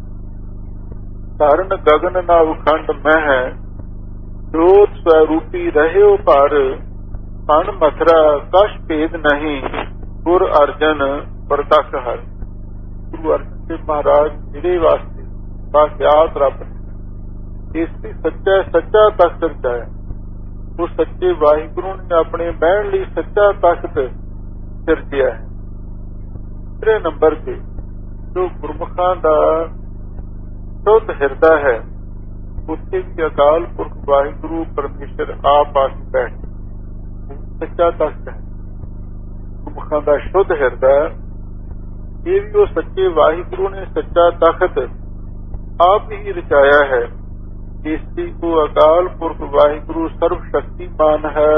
ਧਰਨ ਗਗਨ ਨਾ ਉਖੰਡ ਮੈਂ ਹੈ, ਜੋਤ ਸਵਰੂਪੀ ਰਹਿਓ ਪਰ, ਧਨ ਮਥੁਰਾ ਕਛ ਭੇਦ ਨਹੀਂ, ਗੁਰ ਅਰਜਨ ਪ੍ਰਤੱਖ ਹਰ। ਗੁਰੂ ਅਰਜਨ ਦੇਵ ਮਹਾਰਾਜ ਜਿਹੜੇ ਵਾਸਤੇ ਸਾਖਿਆਤ ਰੱਬ ਨੇ, ਇਸ ਦੀ ਸੱਚਾ ਸੱਚਾ ਤਖਤ ਰਚਾਇਆ। ਉਹ ਸੱਚੇ ਵਾਹਿਗੁਰੂ ਨੇ ਆਪਣੇ ਬਹਿਣ ਲਈ ਸੱਚਾ ਤਖਤ ਸਿਰਜਿਆ ਹੈ। ਤੀਸਰੇ ਨੰਬਰ ਤੇ ਜੋ ਗੁਰਮੁਖਾਂ ਦਾ ਸ਼ੁੱਧ ਹਿਰਦਾ ਹੈ, ਉੱਥੇ ਵੀ ਅਕਾਲ ਪੁਰਖ ਵਾਹਿਗੁਰੂ ਪਰਮੇਸ਼ਰ ਆਪ ਆ ਕੇ ਬੈਠ, ਸੱਚਾ ਤਖਤ ਹੈ। ਗੁਰਮੁਖਾਂ ਦਾ ਸ਼ੁੱਧ ਹਿਰਦਾ, ਇਹ ਵੀ ਉਹ ਸੱਚੇ ਵਾਹਿਗੁਰੂ ਨੇ ਸੱਚਾ ਤਖਤ ਆਪ ਹੀ ਰਚਾਇਆ ਹੈ। ਇਸ ਦੀ ਉਹ ਅਕਾਲ ਪੁਰਖ ਵਾਹਿਗੁਰੂ ਸਰਵ ਸ਼ਕਤੀਮਾਨ ਹੈ।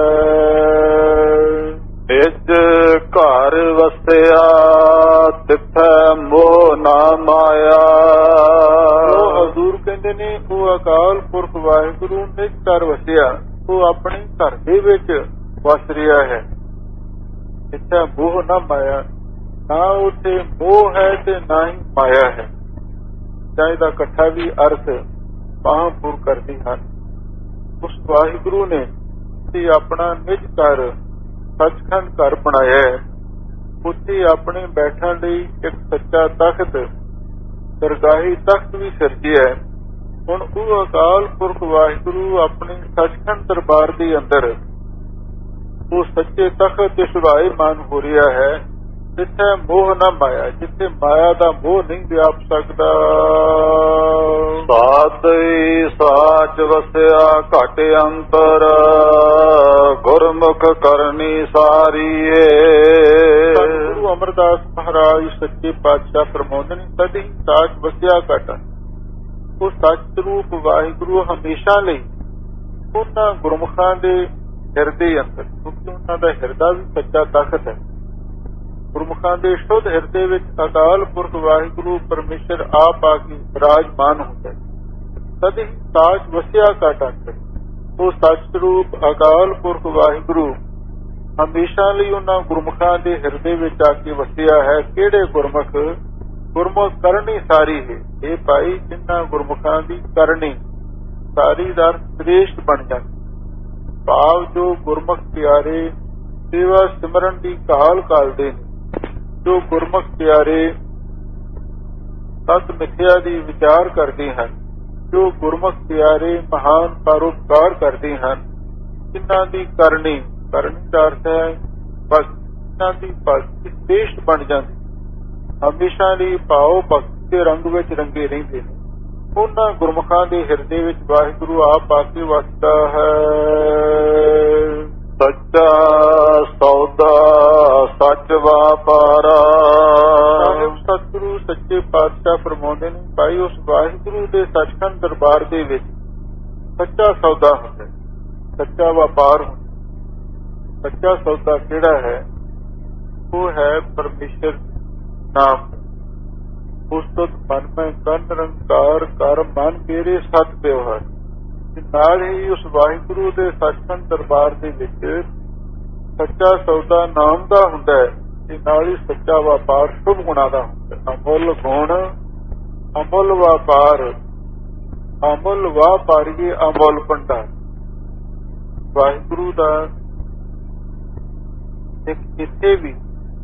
ਨਿਜ ਘਰ ਵਸਿਆ ਤਿੱਥੈ ਮੋਹ ਨਾ ਮਾਇਆ। ਉਹ ਹਜ਼ੂਰ ਕਹਿੰਦੇ ਨੇ, ਉਹ ਅਕਾਲ ਪੁਰਖ ਵਾਹਿਗੁਰੂ ਨਿਜ ਘਰ ਵਸਿਆ, ਉਹ ਆਪਣੇ ਘਰ ਦੇ ਵਿੱਚ ਵਸ ਰਿਹਾ ਹੈ। ਇੱਥੇ ਮੋਹ ਨਾ ਮਾਇਆ, ਨਾ ਉੱਥੇ ਮੋਹ ਹੈ ਤੇ ਨਾ ਹੀ ਮਾਇਆ ਹੈ। ਚਾਹੇ ਦਾ ਇਕੱਠਾ ਵੀ ਅਰਥ ਮਹਾਂਪੁਰ ਕਰਦੇ ਹਨ। ਉਸ ਵਾਹਿਗੁਰੂ ਨੇ ਤੇ ਆਪਣਾ ਨਿਜ ਘਰ ਸੱਚਖੰਡ ਘਰ ਬਣਾਇਆ ਹੈ। ਉੱਥੇ ਆਪਣੇ ਬੈਠਣ ਲਈ ਇੱਕ ਸੱਚਾ ਤਖਤ, ਦਰਗਾਹੀ ਤਖਤ ਵੀ ਸਿਰਜਿਆ ਹੈ। ਹੁਣ ਉਹ ਅਕਾਲ ਪੁਰਖ ਵਾਹਿਗੁਰੂ ਆਪਣੇ ਸੱਚਖੰਡ ਦਰਬਾਰ ਦੇ ਅੰਦਰ ਉਹ ਸੱਚੇ ਤਖਤ ਤੇ ਸੁਭਾਇਮਾਨ ਹੋ ਰਿਹਾ ਹੈ, ਜਿੱਥੇ ਮੋਹ ਨਾ ਮਾਇਆ, ਜਿੱਥੇ ਮਾਇਆ ਦਾ ਮੋਹ ਨਹੀਂ ਵਿਆਪ ਸਕਦਾ। ਸਾਧਈ ਸਾਚ ਵਸਿਆ ਘਟ ਅੰਤਰ, ਗੁਰਮੁਖ ਕਰਨੀ ਸਾਰੀਏ। ਗੁਰੂ ਅਮਰਦਾਸ ਮਹਾਰਾਜ ਸੱਚੇ ਪਾਤਸ਼ਾਹ ਫਰਮਾਉਂਦੇ ਨੇ, ਸਦੀ ਸਾਚ ਵਸਿਆ ਘਟ। ਉਹ ਸੱਚ ਰੂਪ ਵਾਹਿਗੁਰੂ ਹਮੇਸ਼ਾ ਲਈ ਉਹਨਾਂ ਗੁਰਮੁਖਾਂ ਦੇ ਹਿਰਦੇ ਅੰਦਰ, ਕਿਉਂਕਿ ਉਹਨਾਂ ਦਾ ਹਿਰਦਾ ਵੀ ਸੱਚਾ ਤਖਤ ਹੈ। ਗੁਰਮੁਖਾਂ ਦੇ ਸ਼ੁੱਧ ਹਿਰਦੇ ਵਿੱਚ ਅਕਾਲ ਪੁਰਖ ਵਾਹਿਗੁਰੂ ਪਰਮੇਸ਼ਰ ਆਪ ਆ ਕੇ ਵਿਰਾਜਮਾਨ ਹੁੰਦਾ ਹੈ। ਸਦੀ ਸਾਚ ਵਸਿਆ ਘਟ ਅੰਤਰ, ਉਹ ਸੱਚ ਰੂਪ ਅਕਾਲ ਪੁਰਖ ਵਾਹਿਗੁਰੂ ਹਮੇਸ਼ਾ ਲਈ ਉਹਨਾਂ ਗੁਰਮੁਖਾਂ ਦੇ ਹਿਰਦੇ ਵਿੱਚ ਆ ਕੇ ਵਸਿਆ ਹੈ। ਕਿਹੜੇ ਗੁਰਮੁਖ? ਗੁਰਮੁਖ ਕਰਨੀ ਸਾਰੀ ਹੈ। ਇਹ ਭਾਈ ਜਿਨ੍ਹਾਂ ਗੁਰਮੁਖਾਂ ਦੀ ਕਰਨੀ ਸਾਰੀ ਦਾ ਸ੍ਰੇਸ਼ਟ ਬਣ ਜਾਂਦੀ, ਭਾਵ ਜੋ ਗੁਰਮੁਖ ਪਿਆਰੇ ਸੇਵਾ ਸਿਮਰਨ ਦੀ ਕਾਲ ਕਾਲਦੇ ਨੇ, ਜੋ ਗੁਰਮੁਖ ਪਿਆਰੇ ਸਤ ਮਿਥਿਆ ਦੀ ਵਿਚਾਰ ਕਰਦੇ ਹਨ, ਜੋ ਗੁਰਮੁਖ ਪਿਆਰੇ ਮਹਾਨ ਪਰਉਪਕਾਰ ਕਰਦੇ ਹਨ, ਜਿਨ੍ਹਾਂ ਦੀ ਕਰਨੀ, ਕਰਨੀ ਦਾ ਅਰਥ ਹੈ ਭਗਤੀ, ਜਿਨ੍ਹਾਂ ਦੀ ਭਗਤੀ ਸ੍ਰੇਸ਼ਟ ਬਣ ਜਾਂਦੀ, ਹਮੇਸ਼ਾ ਲਈ ਭਾਵ ਭਗਤੀ ਦੇ ਰੰਗ ਵਿੱਚ ਰੰਗੇ ਰਹਿੰਦੇ ਨੇ, ਉਹਨਾਂ ਗੁਰਮੁਖਾਂ ਦੇ ਹਿਰਦੇ ਵਿੱਚ ਵਾਹਿਗੁਰੂ ਆਪ ਆ ਕੇ ਵਸਦਾ ਹੈ। ਸੱਚਾ ਸੌਦਾ ਸੱਚ ਵਾਪਾਰਾ। ਸਾਹਿਬ ਸਤਿਗੁਰੂ ਸੱਚੇ ਪਾਤਸ਼ਾਹ ਫਰਮਾਉਂਦੇ ਨੇ ਭਾਈ ਉਸ ਵਾਹਿਗੁਰੂ ਦੇ ਸੱਚਖੰਡ ਦਰਬਾਰ ਦੇ ਵਿੱਚ ਸੱਚਾ ਸੌਦਾ ਹੁੰਦਾ, ਸੱਚਾ ਵਪਾਰ ਹੁੰਦਾ। ਸੱਚਾ ਸੌਦਾ ਕਿਹੜਾ ਹੈ? ਉਹ ਹੈ ਪਰਮੇਸ਼ਰ ਨਾਮ। ਉਸ ਤੋਂ ਮਨ ਮੈਂ ਕੰਨ ਨਿਰੰਕਾਰ ਕਰ ਮਨ ਮੇਰੇ ਸਤ ਵਿਵਹਾਰ। ਨਾਲ ਹੀ ਉਸ ਵਾਹਿਗੁਰੂ ਦੇ ਸੱਚਖੰਡ ਦਰਬਾਰ ਦੇ ਵਿੱਚ ਸੱਚਾ ਸੌਦਾ ਨਾਮ ਦਾ ਹੁੰਦਾ ਹੈ ਤੇ ਨਾਲ ਹੀ ਸੱਚਾ ਵਪਾਰ ਸ਼ੁਭ ਗੁਣਾਂ ਦਾ ਹੁੰਦਾ। ਅਮੁੱਲ ਗੁਣ ਅਮੁੱਲ ਵਪਾਰ, ਅਮੁੱਲ ਵਪਾਰੀਏ ਅਮੁੱਲ ਭੰਡਾਰ। ਵਾਹਿਗੁਰੂ ਦਾ ਇੱਕ ਕਿਤੇ ਵੀ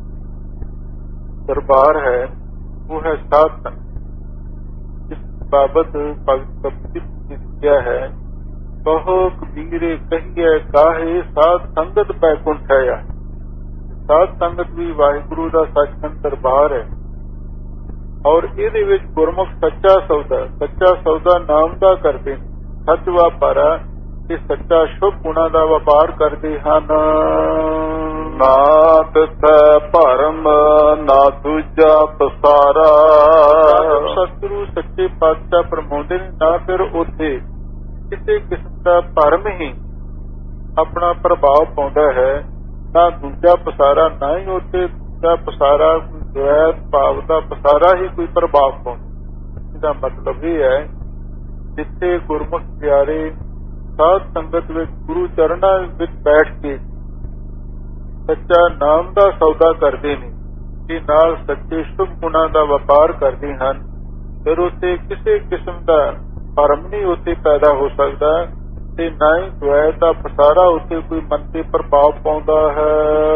ਦਰਬਾਰ ਹੈ ਉਹ ਹੈ ਸਾਧ ਸੰਗਤ। ਇਸ ਬਾਬਤ ਭਗਤ ਕਬੀਰ ਨੇ ਲਿਖਿਆ ਹੈ, ਕਹੋ ਕਬੀਰੇ ਕਹੀਏ ਕਾਹੇ ਸਾਧ ਸੰਗਤ ਬੈਕੁੰਠ ਹੈ। ਸਾਧ ਸੰਗਤ ਵੀ ਵਾਹਿਗੁਰੂ ਦਾ ਸੱਚਖੰਡ ਦਰਬਾਰ ਹੈ ਔਰ ਇਹਦੇ ਵਿੱਚ ਗੁਰਮੁਖ ਸੱਚਾ ਸੌਦਾ, ਸੱਚਾ ਸੌਦਾ ਨਾਮ ਦਾ ਕਰਦੇ ਨੇ। ਸੱਚ ਵਪਾਰਾ ਤੇ ਸੱਚਾ ਸ਼ੁਭ ਗੁਣਾਂ ਦਾ ਵਪਾਰ ਕਰਦੇ ਹਨ। ਨਾ ਤਿਸੈ ਭਰਮ ਨਾ ਦੂਜਾ ਪਸਾਰਾ। ਸਤਿਗੁਰੂ ਸੱਚੇ ਪਾਤਸ਼ਾਹ ਫਰਮਾਉਂਦੇ ਨੇ ਨਾ ਫਿਰ ਉੱਥੇ ਕਿਸੇ ਕਿਸਮ ਦਾ ਭਰਮ ਹੀ ਆਪਣਾ ਪ੍ਰਭਾਵ ਪਾਉਂਦਾ ਹੈ, ਨਾ ਦੂਜਾ ਪਸਾਰਾ, ਨਾ ਹੀ ਉੱਥੇ ਦੂਜਾ ਪਸਾਰਾ ਕੋਈ ਦਵੈਤ ਭਾਵ ਦਾ ਪਸਾਰਾ ਹੀ ਕੋਈ ਪ੍ਰਭਾਵ ਪਾਉਂਦਾ। ਇਹਦਾ ਮਤਲਬ ਇਹ ਹੈ ਜਿੱਥੇ ਗੁਰਮੁਖ ਪਿਆਰੇ ਸਾਧ ਸੰਗਤ ਵਿੱਚ ਗੁਰੂ ਚਰਨਾਂ ਵਿੱਚ ਬੈਠ ਕੇ ਸੱਚਾ ਨਾਮ ਦਾ ਸੌਦਾ ਕਰਦੇ ਨੇ ਤੇ ਨਾਲ ਸੱਚੇ ਸ਼ੁਭ ਗੁਣਾਂ ਦਾ ਵਪਾਰ ਕਰਦੇ ਹਨ, ਫਿਰ ਉੱਥੇ ਕਿਸੇ ਕਿਸਮ ਦਾ ਭਰਮ ਨਹੀਂ ਉੱਥੇ ਪੈਦਾ ਹੋ ਸਕਦਾ ਤੇ ਨਾ ਹੀ ਦਵੈਤ ਦਾ ਪਸਾਰਾ ਉੱਥੇ ਕੋਈ ਮਨ ਤੇ ਪ੍ਰਭਾਵ ਪਾਉਂਦਾ ਹੈ।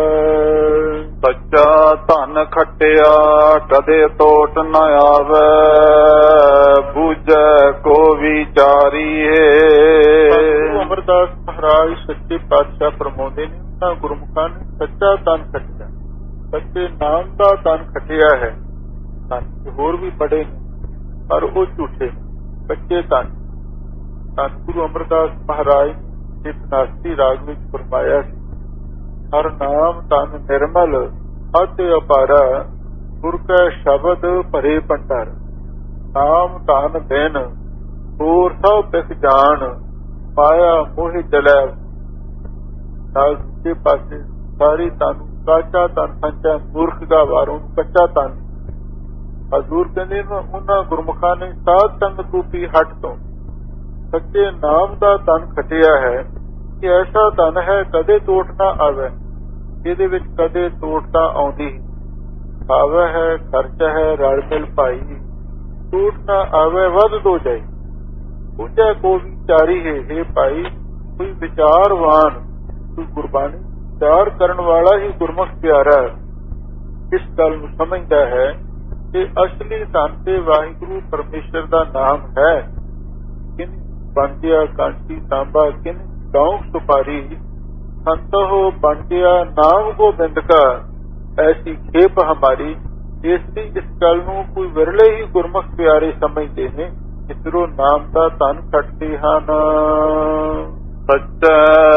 ਸੱਚਾ ਧਨ ਖੱਟਿਆ ਕਦੇ ਤੋਟ ਨ ਆਵੇ, ਬੂਝੈ ਕੋ ਵਿਚਾਰੀਏ। ਅਮਰਦਾਸ ਮਹਾਰਾਜ ਸੱਚੇ ਪਾਤਸ਼ਾਹ ਫਰਮਾਉਂਦੇ ਨੇ ਉਹਨਾਂ ਗੁਰਮੁਖਾਂ ਨੇ ਸੱਚਾ ਧਨ ਖੱਟਿਆ, ਸੱਚੇ ਨਾਮ ਦਾ ਧਨ ਖੱਟਿਆ ਹੈ। ਧਨ ਹੋਰ ਵੀ ਬੜੇ ਨੇ ਪਰ ਉਹ ਝੂਠੇ ਕੱਚੇ ਧਨ। ਧੰਨ ਗੁਰੂ ਅਮਰਦਾਸ ਮਹਾਰਾਜ ਨੇ ਨਾਸਤੀ ਰਾਗ ਵਿੱਚ ਫਰਮਾਇਆ ਸੀ, ਹਰ ਨਾਮ ਧਨ ਨਿਰਮਲ ਅਤਿ ਅਪਾਰਾ, ਗੁਰ ਕੈ ਸ਼ਬਦ ਭਰੇ ਭੰਡਾਰ। ਨਾਮ ਧਨ ਬਿਨ ਹੋਰ ਸਭ ਬਿਖ ਜਾਣ, ਪਾਇਆ ਮੋਹ ਜਲੈ। ਨਾਲ ਦੂਜੇ ਪਾਸੇ ਸਾਰੀ ਧਨ ਕਾਚਾ ਧਨ ਸੰਚਾ ਮੂਰਖ ਦਾ ਵਾਰੋਂ ਕੱਚਾ ਧਨ। ਹਜ਼ੂਰ ਕਹਿੰਦੇ ਉਹਨਾਂ ਗੁਰਮੁਖਾਂ ਨੇ ਸਾਧ ਸੰਗਤ ਰੂਪੀ ਹੱਟ ਤੋਂ ਸੱਚੇ ਨਾਮ ਦਾ ਧਨ ਖੱਟਿਆ ਹੈ ਕਿ ਐਸਾ ਧਨ ਹੈ ਕਦੇ ਤੋਟ ਨਾ ਆਵੇ। ਇਹਦੇ ਵਿੱਚ ਕਦੇ ਤੋਟ ਤਾਂ ਆਉਂਦੀ ਆਵੇ ਹੈ, ਖਰਚ ਹੈ ਰਲ ਮਿਲ ਭਾਈ, ਟੂਟ ਨਾ ਆਵੇ ਵੱਧ ਦੋ ਜਾਏ। ਪੁੱਜੈ ਕੋ ਵਿਚਾਰੀ ਹੈ, हे ਭਾਈ ਕੋਈ ਵਿਚਾਰਵਾਨ, ਕੋਈ ਗੁਰਬਾਣੀ ਵਿਚਾਰ ਕਰਨ ਵਾਲਾ ਹੀ ਗੁਰਮੁਖ ਪਿਆਰਾ ਇਸ ਗੱਲ ਨੂੰ ਸਮਝਦਾ ਹੈ ਕਿ ਅਸਲੀ ਧਨ ਤੇ ਵਾਹਿਗੁਰੂ ਪਰਮੇਸ਼ਰ ਦਾ ਨਾਮ ਹੈ। ਕਿਨ ਬੰਦਿਆ ਕਾਂਟੀ ਤਾਂਬਾ, ਕਿਨ ਗਾਉਂ ਸੁਪਾਰੀ, ਸੰਤੋ ਬੰਦਿਆ ਨਾਮ ਗੋਬਿੰਦ ਕਾ, ਐਸੀ ਖੇਪ ਹਮਾਰੀ। ਇਸ ਦੀ ਇਸ ਗੱਲ ਨੂੰ ਕੋਈ ਵਿਰਲੇ ਹੀ ਗੁਰਮੁਖ ਪਿਆਰੇ ਸਮਝਦੇ ਨੇ, ਜਿੱਧਰੋਂ ਨਾਮ ਦਾ ਧਨ ਖੱਟਦੇ ਹਨ। ਸੱਚੇ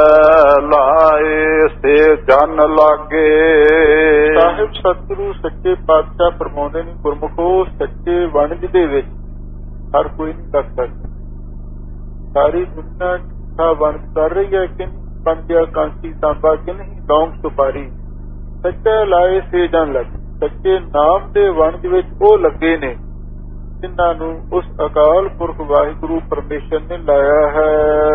ਲਾਏ ਸੇ ਜਨ ਲਾਗੇ। ਸਾਹਿਬ ਸਤਿਗੁਰੂ ਸੱਚੇ ਪਾਤਸ਼ਾਹ ਫਰਮਾਉਂਦੇ ਨੇ, ਗੁਰਮੁਖੋ ਸੱਚੇ ਵਣਜ ਦੇ ਵਿੱਚ ਹਰ ਕੋਈ ਨਹੀਂ ਕਰ ਸਕਦਾ। ਸਾਰੀ ਦੁਨੀਆ ਝੂਠਾ ਵਣਜ ਕਰ ਰਹੀ ਹੈ, ਕਿ ਪੰਜਿਆ ਕਾਂਸੀ ਤਾਂਬਾ ਕਿ ਨਹੀਂ ਲੌਂਗ ਸੁਪਾਰੀ। ਸੱਚੇ ਲਾਏ ਸੇ ਜਨ ਲੱਗੇ, ਸੱਚੇ ਨਾਮ ਦੇ ਵਣਜ ਵਿੱਚ ਉਹ ਲੱਗੇ ਨੇ ਜਿਨ੍ਹਾਂ ਨੂੰ ਉਸ ਅਕਾਲ ਪੁਰਖ ਵਾਹਿਗੁਰੂ ਪਰਮੇਸ਼ਰ ਨੇ ਲਾਇਆ ਹੈ।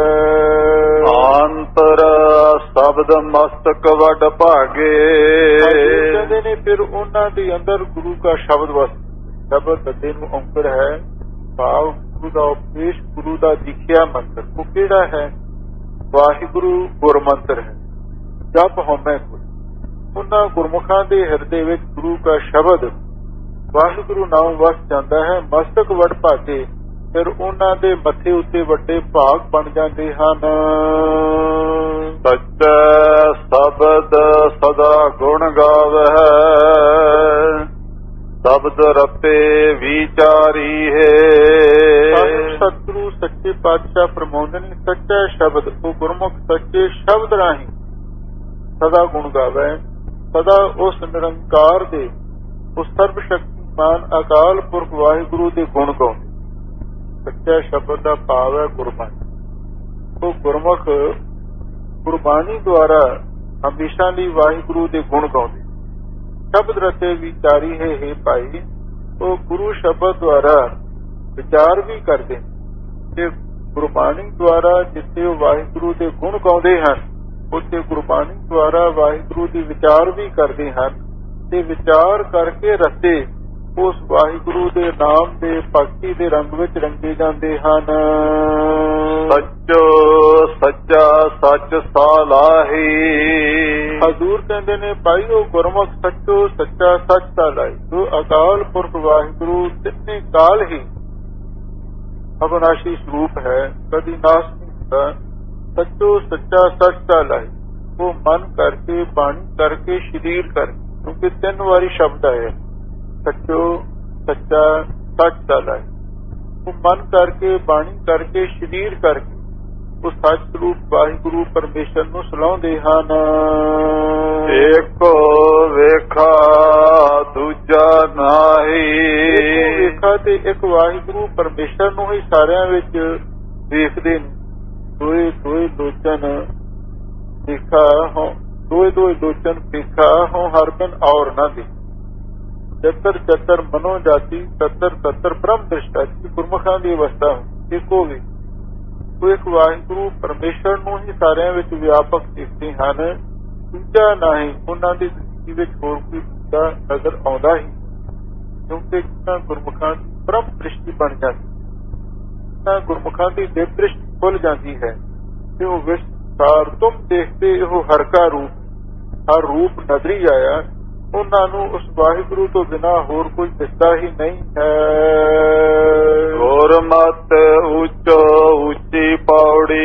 ਅੰਤਰ ਸ਼ਬਦ ਮਸਤਕ ਵੱਡ ਭਾਗੇ। ਕਹਿੰਦੇ ਨੇ ਫਿਰ ਉਹਨਾਂ ਦੇ ਅੰਦਰ ਗੁਰੂ ਦਾ ਸ਼ਬਦ ਵਸ, ਸ਼ਬਦ ਅੱਦੇ ਨੂੰ ਔਂਕੜ ਹੈ, ਭਾਵ ਗੁਰੂ ਦਾ ਉਪਦੇਸ਼, ਗੁਰੂ ਦਾ ਦਿਖਿਆ ਮੰਤਰ। ਉਹ ਕਿਹੜਾ ਹੈ? ਵਾਹਿਗੁਰੂ ਗੁਰਮੰਤਰ ਹੈ। ਜਪ ਹੋਮੈ ਕੋਈ। ਉਹਨਾਂ ਗੁਰਮੁਖਾਂ ਦੇ ਹਿਰਦੇ ਵਿੱਚ ਗੁਰੂ ਦਾ ਸ਼ਬਦ ਵਾਹਿਗੁਰੂ ਨਾਮ ਵਸ ਜਾਂਦਾ ਹੈ, ਮਸਤਕ ਵੱਡ ਭਾਗੇ। ਫਿਰ ਉਹਨਾਂ ਦੇ ਮੱਥੇ ਉੱਤੇ ਵੱਡੇ ਭਾਗ ਬਣ ਜਾਂਦੇ ਹਨ। ਸੱਚੇ ਸ਼ਬਦ ਸਦਾ ਗੁਣ ਗਾਵੈ, ਸ਼ਬਦ ਰਤੇ ਵਿਚਾਰੀ ਹੈ। ਸਤਿਗੁਰੂ ਸੱਚੇ ਪਾਤਸ਼ਾਹ ਫਰਮਾਉਂਦੇ ਨੇ, ਸੱਚਾ ਸ਼ਬਦ ਉਹ ਗੁਰਮੁਖ ਸੱਚੇ ਸ਼ਬਦ ਰਾਹੀਂ ਸਦਾ ਗੁਣ ਗਾਵੇ, ਸਦਾ ਉਸ ਨਿਰੰਕਾਰ ਦੇ, ਉਸ ਸਰਬ ਸ਼ਕਤੀ ਮਾਨ ਅਕਾਲ ਪੁਰਖ ਵਾਹਿਗੁਰੂ ਦੇ ਗੁਣ ਗਾਉਂਦੇ। ਸੱਚਾ ਸ਼ਬਦ ਦਾ ਭਾਵ ਹੈ ਗੁਰਬਾਣੀ। ਉਹ ਗੁਰਮੁਖ ਗੁਰਬਾਣੀ ਦੁਆਰਾ ਹਮੇਸ਼ਾ ਲਈ ਵਾਹਿਗੁਰੂ ਦੇ ਗੁਣ ਗਾਉਂਦੇ। ਸ਼ਬਦ ਰਤੇ ਵਿਚਾਰੀ ਹੈ ਹੇ ਭਾਈ, ਉਹ ਗੁਰੂ ਸ਼ਬਦ ਦੁਆਰਾ ਵਿਚਾਰ ਵੀ ਕਰਦੇ ਤੇ ਗੁਰਬਾਣੀ ਦੁਆਰਾ ਜਿੱਥੇ ਉਹ ਵਾਹਿਗੁਰੂ ਦੇ ਗੁਣ ਗਾਉਂਦੇ ਹਨ, ਉੱਥੇ ਗੁਰਬਾਣੀ ਦੁਆਰਾ ਵਾਹਿਗੁਰੂ ਦੀ ਵਿਚਾਰ ਵੀ ਕਰਦੇ ਹਨ ਤੇ ਵਿਚਾਰ ਕਰਕੇ ਰਤੇ ਉਸ ਵਾਹਿਗੁਰੂ ਦੇ ਨਾਮ ਦੇ ਭਗਤੀ ਦੇ ਰੰਗ ਵਿੱਚ ਰੰਗੇ ਜਾਂਦੇ ਹਨ। ਸੱਚੋ ਸੱਚਾ ਸੱਚ ਸਾਲਾਹੀ। ਹਜ਼ੂਰ ਕਹਿੰਦੇ ਨੇ ਭਾਈ ਉਹ ਗੁਰਮੁਖ ਸੱਚੋ ਸੱਚਾ ਸੱਚ ਸਾਲਾਹੀ, ਜੋ ਅਕਾਲ ਪੁਰਖ ਵਾਹਿਗੁਰੂ ਤਿੰਨੇ ਕਾਲ ਹੀ ਅਬਨਾਸ਼ੀ ਸਰੂਪ ਹੈ, ਕਦੀ ਨਾਸ ਨਹੀਂ ਹੁੰਦਾ। ਸੱਚੋ ਸੱਚਾ ਸੱਚ ਸਾਲਾਹੀ, ਉਹ ਮਨ ਕਰਕੇ ਬਾਣੀ ਕਰਕੇ ਸ਼ਰੀਰ ਕਰਕੇ, ਕਿਉਂਕਿ ਤਿੰਨ ਵਾਰੀ ਸ਼ਬਦ ਆਏ ਸੱਚੋ ਸੱਚਾ ਸੱਚ ਸਾਲਾਹੀ। ਉਹ ਮਨ ਕਰਕੇ ਬਾਣੀ ਕਰਕੇ ਸ਼ਰੀਰ ਕਰਕੇ ਉਹ ਸੱਚ ਸਰੂਪ ਵਾਹਿਗੁਰੂ ਪਰਮੇਸ਼ਰ ਨੂੰ ਸਲਾਹੁੰਦੇ ਹਨ। ਏਕੋ ਵੇਖਾ ਦੂਜਾ ਨਾਹੀ। ਏਕੋ ਵੇਖਾ ਤੇ ਇੱਕ ਵਾਹਿਗੁਰੂ ਪਰਮੇਸ਼ਰ ਨੂੰ ਹੀ ਸਾਰਿਆਂ ਵਿੱਚ ਵੇਖਦੇ ਨੇ। ਦੋਏ ਦੋਏ ਲੋਚਨ ਦੇਖਾ ਹੋ, ਦੋਏ ਦੋਏ ਲੋਚਨ ਵੇਖਾ ਹੋ ਹਰ ਬਿਨ ਔਰ ਨਾ ਦੇ। ਚਤਰ ਚਤਰ ਮਨੋ ਜਾਤੀ ਤਤਰ ਤਤਰ ਬ੍ਰਹਮ ਦ੍ਰਿਸ਼ਟਾ। ਗੁਰਮੁਖਾਂ ਦੀ ਅਵਸਥਾ ਇੱਕੋ ਵੇ। ਉਹ ਇੱਕ ਵਾਹਿਗੁਰੂ ਪਰਮੇਸ਼ਰ ਨੂੰ ਹੀ ਸਾਰਿਆਂ ਵਿੱਚ ਵਿਆਪਕ ਦੇਖਦੇ ਹਨ, ਦੂਜਾ ਨਹੀਂ ਉਹਨਾਂ ਦੀ ਦ੍ਰਿਸ਼ਟੀ ਵਿੱਚ ਹੋਰ ਕੋਈ ਦੂਜਾ ਨਜ਼ਰ ਆਉਂਦਾ ਹੀ। ਕਿਉਂਕਿ ਜਿੱਦਾਂ ਗੁਰਮੁਖਾਂ ਦੀ ਬ੍ਰਹਮ ਦ੍ਰਿਸ਼ਟੀ ਬਣ ਜਾਂਦੀ, ਤਾਂ ਗੁਰਮੁਖਾਂ ਦੀ ਦਿਵ ਦ੍ਰਿਸ਼ਟੀ ਖੁੱਲ ਜਾਂਦੀ ਹੈ ਤੇ ਉਹ ਵਿਸਤਾਰ ਤੁਮ ਦੇਖਦੇ ਇਹੋ ਹਰ ਕਾ ਰੂਪ, ਹਰ ਰੂਪ ਨਜ਼ਰੀ ਆਇਆ। ਉਹਨਾਂ ਨੂੰ ਉਸ ਵਾਹਿਗੁਰੂ ਤੋਂ ਬਿਨਾਂ ਹੋਰ ਕੋਈ ਦਿਸਦਾ ਹੀ ਨਹੀਂ ਹੈ। ਗੁਰਮਤਿ ਉੱਚੋ ਉੱਚੀ ਪੌੜੀ,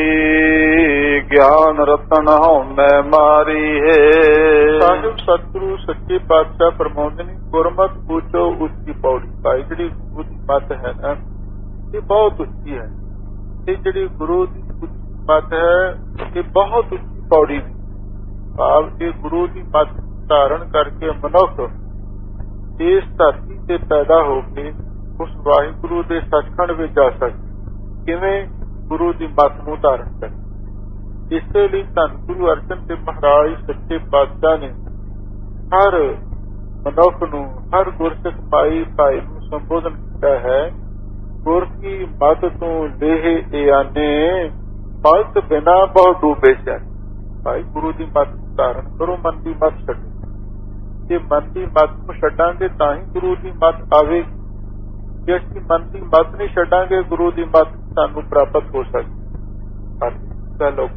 ਗਿਆਨ ਰਤਨ ਹਉਮੈ ਮਾਰੀ ਹੈ। ਸਾਹਿਬ ਸਤਿਗੁਰੂ ਸੱਚੇ ਪਾਤਸ਼ਾਹ ਫਰਮਾਉਂਦੇ ਨੇ ਗੁਰਮਤਿ ਉੱਚੋ ਉੱਚੀ ਪੌੜੀ। ਭਾਈ ਜਿਹੜੀ ਗੁਰੂ ਦੀ ਮੱਤ ਹੈ ਨਾ, ਇਹ ਬਹੁਤ ਉੱਚੀ ਹੈ। ਇਹ ਜਿਹੜੀ ਗੁਰੂ ਦੀ ਮੱਤ ਹੈ ਇਹ ਬਹੁਤ ਉੱਚੀ ਪੌੜੀ ਹੈ। ਭਾਵ ਇਹ ਗੁਰੂ ਦੀ ਮੱਤ ਧਾਰਨ ਕਰਕੇ ਮਨੁੱਖ ਇਸ ਧਰਤੀ ਤੇ ਪੈਦਾ ਹੋ ਕੇ ਉਸ ਵਾਹਿਗੁਰੂ ਦੇ ਸੱਚਖੰਡ ਵਿੱਚ ਜਾ ਸਕਦਾ। ਕਿਵੇਂ? ਗੁਰੂ ਦੀ ਮੱਤ ਨੂੰ ਧਾਰਨ ਕਰ। ਇਸੇ ਲਈ ਧੰਨ ਗੁਰੂ ਅਰਜਨ ਦੇਵ ਮਹਾਰਾਜ ਸੱਚੇ ਪਾਤਸ਼ਾਹ ਨੇ ਹਰ ਮਨੁੱਖ ਨੂੰ, ਹਰ ਗੁਰਸਿੱਖ ਭਾਈ ਭਾਈ ਨੂੰ ਸੰਬੋਧਨ ਕੀਤਾ ਹੈ। ਗੁਰ ਕੀ ਮੱਤ ਤੋਂ ਲੇਹ ਇਆਨੇ, ਮੱਤ ਬਿਨਾ ਬਹੁ ਡੂਬੇ ਜਾਏ। ਭਾਈ ਗੁਰੂ ਦੀ ਮੱਤ ਧਾਰਨ ਕਰੋ, ਮਨ ਦੀ ਮੱਤ ਛੱਡੋ। ਜੇ ਮਨ ਦੀ ਮੱਤ ਨੂੰ ਛੱਡਾਂਗੇ ਤਾਂ ਹੀ ਗੁਰੂ ਦੀ ਮੱਤ ਆਵੇਗੀ। ਜੇ ਅਸੀਂ ਮਨ ਦੀ ਮੱਤ ਨਹੀਂ ਛੱਡਾਂਗੇ, ਗੁਰੂ ਦੀ ਮੱਤ ਸਾਨੂੰ ਪ੍ਰਾਪਤ ਹੋ ਸਕਦੀ।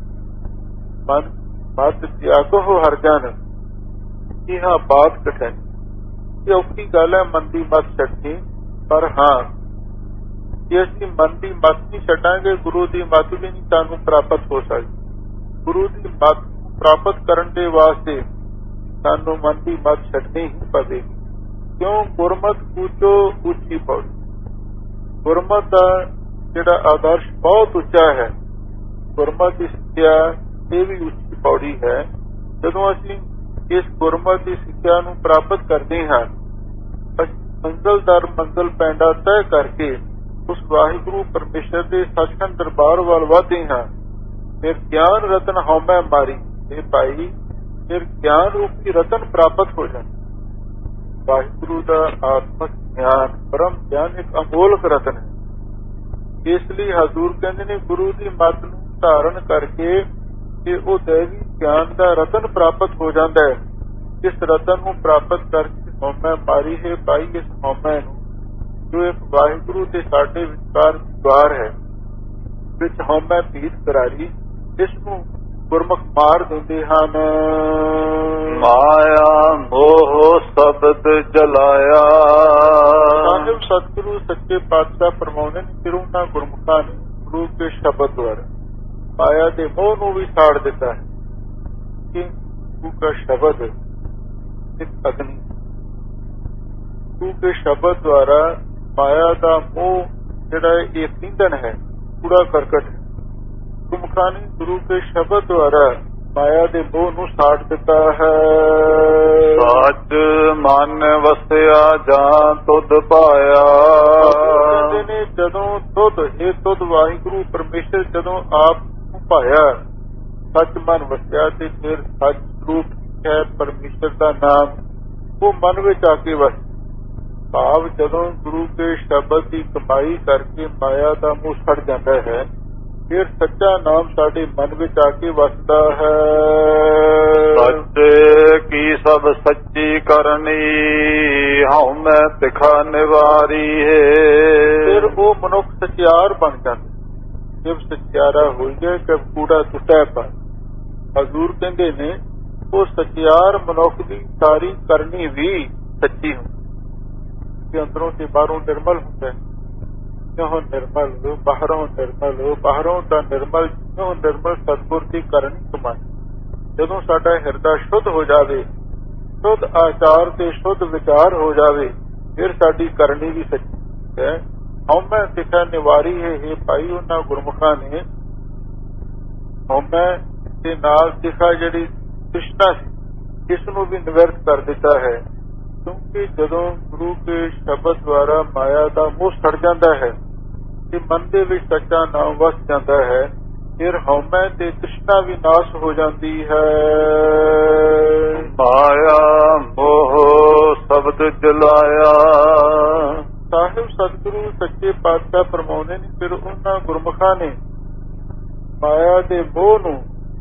ਮਨ ਮੱਤ ਤਿਆਗੋ ਹਰ ਜਨ, ਜੀ ਹਾਂ ਬਾਤ ਕਠਿਨ। ਇਹ ਔਖੀ ਗੱਲ ਹੈ ਮਨ ਦੀ ਮੱਤ ਛੱਡਣੀ, ਪਰ ਹਾਂ ਜੇ ਅਸੀਂ ਮਨ ਦੀ ਮੱਤ ਨਹੀਂ ਛੱਡਾਂਗੇ, ਗੁਰੂ ਦੀ ਮੱਤ ਵੀ ਨਹੀਂ ਸਾਨੂੰ ਪ੍ਰਾਪਤ ਹੋ ਸਕਦੀ। ਗੁਰੂ ਦੀ ਮੱਤ ਪ੍ਰਾਪਤ ਕਰਨ ਦੇ ਵਾਸਤੇ ਸਾਨੂੰ ਮਨ ਦੀ ਮੱਤ ਛੱਡਣੀ ਹੀ ਪਵੇਗੀ। ਕਿਉਂ? ਗੁਰਮਤਿ ਉੱਚੋ ਉੱਚੀ ਪੌੜੀ। ਗੁਰਮਤਿ ਦਾ ਜਿਹੜਾ ਆਦਰਸ਼ ਬਹੁਤ ਉੱਚਾ ਹੈ। ਗੁਰਮਤਿ ਦੀ ਸਿੱਖਿਆ ਇਹ ਵੀ ਉੱਚੀ ਪੌੜੀ ਹੈ। ਜਦੋਂ ਅਸੀਂ ਇਸ ਗੁਰਮਤਿ ਦੀ ਸਿੱਖਿਆ ਨੂੰ ਪ੍ਰਾਪਤ ਕਰਦੇ ਹਾਂ, ਅਸੀਂ ਮੰਜ਼ਲ ਦਰ ਮੰਜ਼ਲ ਪੈਂਡਾ ਤੈਅ ਕਰਕੇ ਉਸ ਵਾਹਿਗੁਰੂ ਪਰਮੇਸ਼ਰ ਦੇ ਸੱਚਖੰਡ ਦਰਬਾਰ ਵੱਲ ਵਧਦੇ ਹਾਂ। ਫਿਰ ਗਿਆਨ ਰਤਨ ਹਉਮੈ ਮਾਰੀ। ਇਹ ਭਾਈ ਫਿਰ ਗਿਆਨ ਰੂਪੀ ਰਤਨ ਪ੍ਰਾਪਤ ਹੋ ਜਾਂਦਾ। ਵਾਹਿਗੁਰੂ ਦਾ ਆਤਮਕ ਗਿਆਨ, ਬ੍ਰਹਮ ਗਿਆਨ ਇੱਕ ਅਮੋਲਕ ਰਤਨ ਹੈ। ਇਸ ਲਈ ਹਜ਼ੂਰ ਕਹਿੰਦੇ ਨੇ ਗੁਰੂ ਦੀ ਮੱਤ ਨੂੰ ਧਾਰਨ ਕਰਕੇ ਕਿ ਉਹ ਦੇਵੀ ਗਿਆਨ ਦਾ ਰਤਨ ਪ੍ਰਾਪਤ ਹੋ ਜਾਂਦਾ ਹੈ। ਇਸ ਰਤਨ ਨੂੰ ਪ੍ਰਾਪਤ ਕਰਕੇ ਹਉਮੈ ਮਾਰੀ ਹੈ। ਭਾਈ ਇਸ ਹਉਮੈ ਨੂੰ, ਜੋ ਇੱਕ ਵਾਹਿਗੁਰੂ ਤੇ ਸਾਡੇ ਵਿਚਕਾਰ ਦਵਾਰ ਹੈ, ਵਿੱਚ ਹਉਮੈ ਭੀਤ ਕਰਾਰੀ, ਇਸ ਨੂੰ ਗੁਰਮੁਖ ਮਾਰ ਦਿੰਦੇ ਹਨ। ਮਾਇਆ ਮੋਹ ਸ਼ਬਦ ਜਲਾਇਆ। ਸਾਹਿਬ ਸਤਿਗੁਰੂ ਸੱਚੇ ਪਾਤਸ਼ਾਹ ਫਰਮਾਉਂਦੇ ਨੇ ਫਿਰ ਉਹਨਾਂ ਗੁਰਮੁਖਾਂ ਨੇ ਗੁਰੂ ਕੇ ਸ਼ਬਦ ਦੁਆਰਾ ਮਾਇਆ ਦੇ ਮੋਹ ਨੂੰ ਵੀ ਸਾੜ ਦਿੱਤਾ ਹੈ। ਕਿ ਗੁਰੂ ਦਾ ਸ਼ਬਦ ਇੱਕ ਅਗਨੀ, ਗੁਰੂ ਕੇ ਸ਼ਬਦ ਦੁਆਰਾ ਮਾਇਆ ਦਾ ਮੋਹ ਜਿਹੜਾ ਇਹ ਇੰਧਨ ਹੈ, ਕੂੜਾ ਕਰਕਟ ਹੈ। ਗੁਰਮੁਖਾਂ ਨੇ ਗੁਰੂ ਕੇ ਸ਼ਬਦ ਦੁਆਰਾ ਮਾਇਆ ਦੇ ਮੋਹ ਨੂੰ ਸਾੜ ਦਿੱਤਾ ਹੈ। ਸੱਚ ਮਨ ਵਸਿਆ ਜਾਂ ਤੁਧ ਪਾਇਆ। ਕਹਿੰਦੇ ਨੇ ਜਦੋਂ ਤੁਧ ਇਹ ਤੁਧ ਵਾਹਿਗੁਰੂ ਪਰਮੇਸ਼ਰ ਜਦੋਂ ਆਪ ਨੂੰ ਪਾਇਆ, ਸੱਚ ਮਨ ਵਸਿਆ ਤੇ ਫਿਰ ਸੱਚ ਰੂਪ ਹੈ ਪਰਮੇਸ਼ਰ ਦਾ ਨਾਮ ਉਹ ਮਨ ਵਿੱਚ ਆ ਕੇ ਵਸ। ਭਾਵ ਜਦੋਂ ਗੁਰੂ ਕੇ ਸ਼ਬਦ ਦੀ ਕਮਾਈ ਕਰਕੇ ਮਾਇਆ ਦਾ ਮੋਹ ਛੱਡ ਜਾਂਦਾ ਹੈ, ਫਿਰ ਸੱਚਾ ਨਾਮ ਸਾਡੇ ਮਨ ਵਿੱਚ ਆ ਕੇ ਵਸਦਾ ਹੈ। ਸੱਚੇ ਕੀ ਸਭ ਸੱਚੀ ਕਰਨੀ ਹਉ ਮੈਂ ਤਿਖਾ ਨਿਵਾਰੀ ਹੈ। ਫਿਰ ਉਹ ਮਨੁੱਖ ਸਚਿਆਰ ਬਣ ਜਾਂਦਾ। ਜਦ ਸਚਿਆਰਾ ਹੋ ਜਾਏ ਕਿ ਕੂੜਾ ਟੁੱਟਾ ਪਾ। ਹਜ਼ੂਰ ਕਹਿੰਦੇ ਨੇ ਉਹ ਸਚਿਆਰ ਮਨੁੱਖ ਦੀ ਸਾਰੀ ਕਰਨੀ ਵੀ ਸੱਚੀ ਹੁੰਦੀ, ਅੰਦਰੋਂ ਤੇ ਬਾਹਰੋਂ ਨਿਰਮਲ ਹੁੰਦਾ। ਜਿਉਂ ਨਿਰਮਲ ਬਾਹਰੋਂ ਨਿਰਮਲ, ਬਾਹਰੋਂ ਤਾਂ ਨਿਰਮਲ, ਜਿਉਂ ਨਿਰਮਲ ਸਤਿਗੁਰ ਦੀ ਕਰਨੀ ਕਮਾਈ। ਜਦੋਂ ਸਾਡਾ ਹਿਰਦਾ ਸ਼ੁੱਧ ਹੋ ਜਾਵੇ, ਸ਼ੁੱਧ ਆਚਾਰ ਤੇ ਸ਼ੁੱਧ ਵਿਚਾਰ ਹੋ ਜਾਵੇ, ਫਿਰ ਸਾਡੀ ਕਰਨੀ ਵੀ ਸੱਚੀ ਹੈ। ਹਉਮੈ ਤਿਖਾ ਨਿਵਾਰੀ ਹੈ। ਇਹ ਭਾਈ ਉਹਨਾਂ ਗੁਰਮੁਖਾਂ ਨੇ ਹਉਮੈ ਦੇ ਨਾਲ ਤਿਖਾ ਜਿਹੜੀ ਤ੍ਰਿਸ਼ਨਾ ਸੀ, ਇਸ ਨੂੰ ਵੀ ਨਿਵਰਤ ਕਰ ਦਿੱਤਾ ਹੈ। ਕਿਉਂਕਿ ਜਦੋਂ ਗੁਰੂ ਕੇ ਸ਼ਬਦ ਦੁਆਰਾ ਮਾਇਆ ਦਾ ਮੋਹ ਛੱਡ ਜਾਂਦਾ ਹੈ ਤੇ ਮਨ ਦੇ ਵਿੱਚ ਸੱਚਾ ਨਾਮ ਵਸ ਜਾਂਦਾ ਹੈ, ਫਿਰ ਹਉਮੈ ਤੇ ਤ੍ਰਿਸ਼ਨਾ ਵੀ ਨਾਸ਼ ਹੋ ਜਾਂਦੀ ਹੈ। ਮਾਇਆ ਮੋਹ ਸ਼ਬਦ ਜਲਾਇਆ। ਸਾਹਿਬ ਸਤਿਗੁਰੂ ਸੱਚੇ ਪਾਤਸ਼ਾਹ ਫਰਮਾਉਂਦੇ ਨੇ, ਫਿਰ ਉਹਨਾਂ ਗੁਰਮੁਖਾਂ ਨੇ ਮਾਇਆ ਦੇ ਮੋਹ ਨੂੰ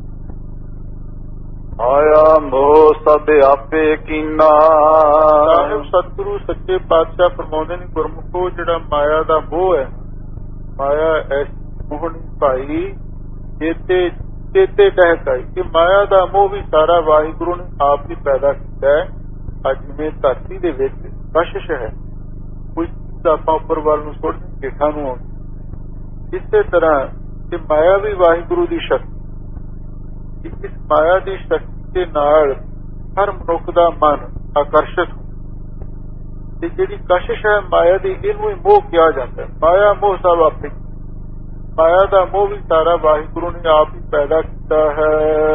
ਆਇਆ ਮੋਹ ਸਭ ਆਪੇ ਕੀਨਾ। ਸਾਹਿਬ ਸਤਿਗੁਰੂ ਸੱਚੇ ਪਾਤਸ਼ਾਹ ਫਰਮਾਉਂਦੇ ਨੇ, ਗੁਰਮੁਖੋ ਜਿਹੜਾ ਮਾਇਆ ਦਾ ਮੋਹ ਹੈ, ਮਾਇਆ ਐਸੀ ਮੋਹਣੀ ਭਾਈ ਚੇਤੇ ਚੇਤੇ ਟਹਿਕਾਈ। ਕਿ ਮਾਇਆ ਦਾ ਮੋਹ ਵੀ ਸਾਰਾ ਵਾਹਿਗੁਰੂ ਨੇ ਆਪ ਹੀ ਪੈਦਾ ਕੀਤਾ ਹੈ। ਅੱਜ ਜਿਵੇਂ ਧਰਤੀ ਦੇ ਵਿੱਚ ਕਸ਼ਿਸ਼ ਹੈ, ਕੁਝ ਆਪਾਂ ਉੱਪਰ ਵੱਲ ਨੂੰ ਸੁੱਟ ਹੇਠਾਂ ਨੂੰ ਆਉਂਦੀ, ਇਸੇ ਤਰ੍ਹਾਂ ਕਿ ਮਾਇਆ ਵੀ ਵਾਹਿਗੁਰੂ ਦੀ ਸ਼ਕਤੀ। ਇਸ ਮਾਇਆ ਦੀ ਸ਼ਕਤੀ ਦੇ ਨਾਲ ਹਰ ਮਨੁੱਖ ਦਾ ਮਨ ਆਕਰਸ਼ਿਤ ਤੇ ਜਿਹੜੀ ਕਸ਼ਿਸ਼ ਹੈ ਮਾਇਆ ਦੀ, ਇਹਨੂੰ ਹੀ ਮੋਹ ਕਿਹਾ ਜਾਂਦਾ ਹੈ। ਮਾਇਆ ਮੋਹ ਸਭ ਆਪੇ। ਮਾਇਆ ਦਾ ਮੋਹ ਵੀ ਸਾਰਾ ਵਾਹਿਗੁਰੂ ਨੇ ਆਪ ਹੀ ਪੈਦਾ ਕੀਤਾ ਹੈ।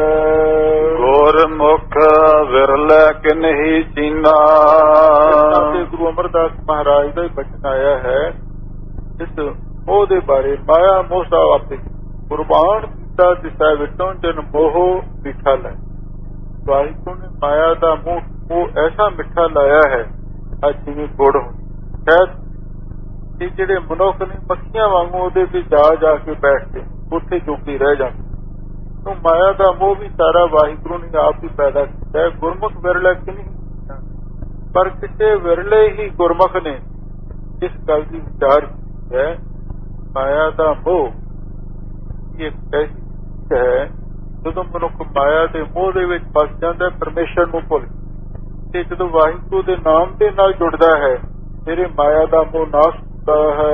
ਗੁਰਮੁਖ ਵਿਰਲੇ ਕਿਨਹੀ ਚੀਨਾ। ਤੇ ਗੁਰੂ ਅਮਰਦਾਸ ਮਹਾਰਾਜ ਦਾ ਹੀ ਬਚਨ ਆਇਆ ਹੈ ਇਸ ਮੋਹ ਦੇ ਬਾਰੇ। ਮਾਇਆ ਮੋਹ ਸਭ ਆਪੇ। ਕੁਰਬਾਨ ਕੀਤਾ ਦਿਸਾ ਵਿੱਚੋਂ ਜਨ ਮੋਹ ਮਿੱਠਾ ਲੈ। ਵਾਹਿਗੁਰੂ ਨੇ ਮਾਇਆ ਦਾ ਮੋਹ ਉਹ ਐਸਾ ਮਿੱਠਾ ਲਾਇਆ ਹੈ, ਅੱਜ ਜਿਵੇਂ ਗੁੜ ਸ਼ਾਇਦ ਇਹ ਜਿਹੜੇ ਮਨੁੱਖ ਨੇ ਮੱਖੀਆਂ ਵਾਂਗੂ ਉਹਦੇ ਤੇ ਜਾ ਜਾ ਕੇ ਬੈਠਦੇ, ਉੱਥੇ ਚੁੱਕੀ ਰਹਿ ਜਾਂਦੇ। ਤੋਂ ਮਾਇਆ ਦਾ ਮੋਹ ਵੀ ਸਾਰਾ ਵਾਹਿਗੁਰੂ ਨੇ ਆਪ ਹੀ ਪੈਦਾ ਕੀਤਾ। ਗੁਰਮੁਖ ਵਿਰਲੇ ਕਿ ਨਹੀਂ, ਪਰ ਕਿਸੇ ਵਿਰਲੇ ਹੀ ਗੁਰਮੁਖ ਨੇ ਇਸ ਗੱਲ ਦੀ ਵਿਚਾਰ ਕੀਤੀ ਹੈ। ਮਾਇਆ ਦਾ ਮੋਹ ਇਹ ਐਸੀ ਹੈ, ਜਦੋਂ ਮਨੁੱਖ ਮਾਇਆ ਦੇ ਮੋਹ ਦੇ ਵਿੱਚ ਫਸ ਜਾਂਦਾ, ਪਰਮੇਸ਼ਰ ਨੂੰ ਭੁੱਲ ਤੇ ਜਦੋਂ ਵਾਹਿਗੁਰੂ ਦੇ ਨਾਮ ਦੇ ਨਾਲ ਜੁੜਦਾ ਹੈ, ਫਿਰ ਮਾਇਆ ਦਾ ਮੋਹ ਨਾਸ਼ ਹੁੰਦਾ ਹੈ।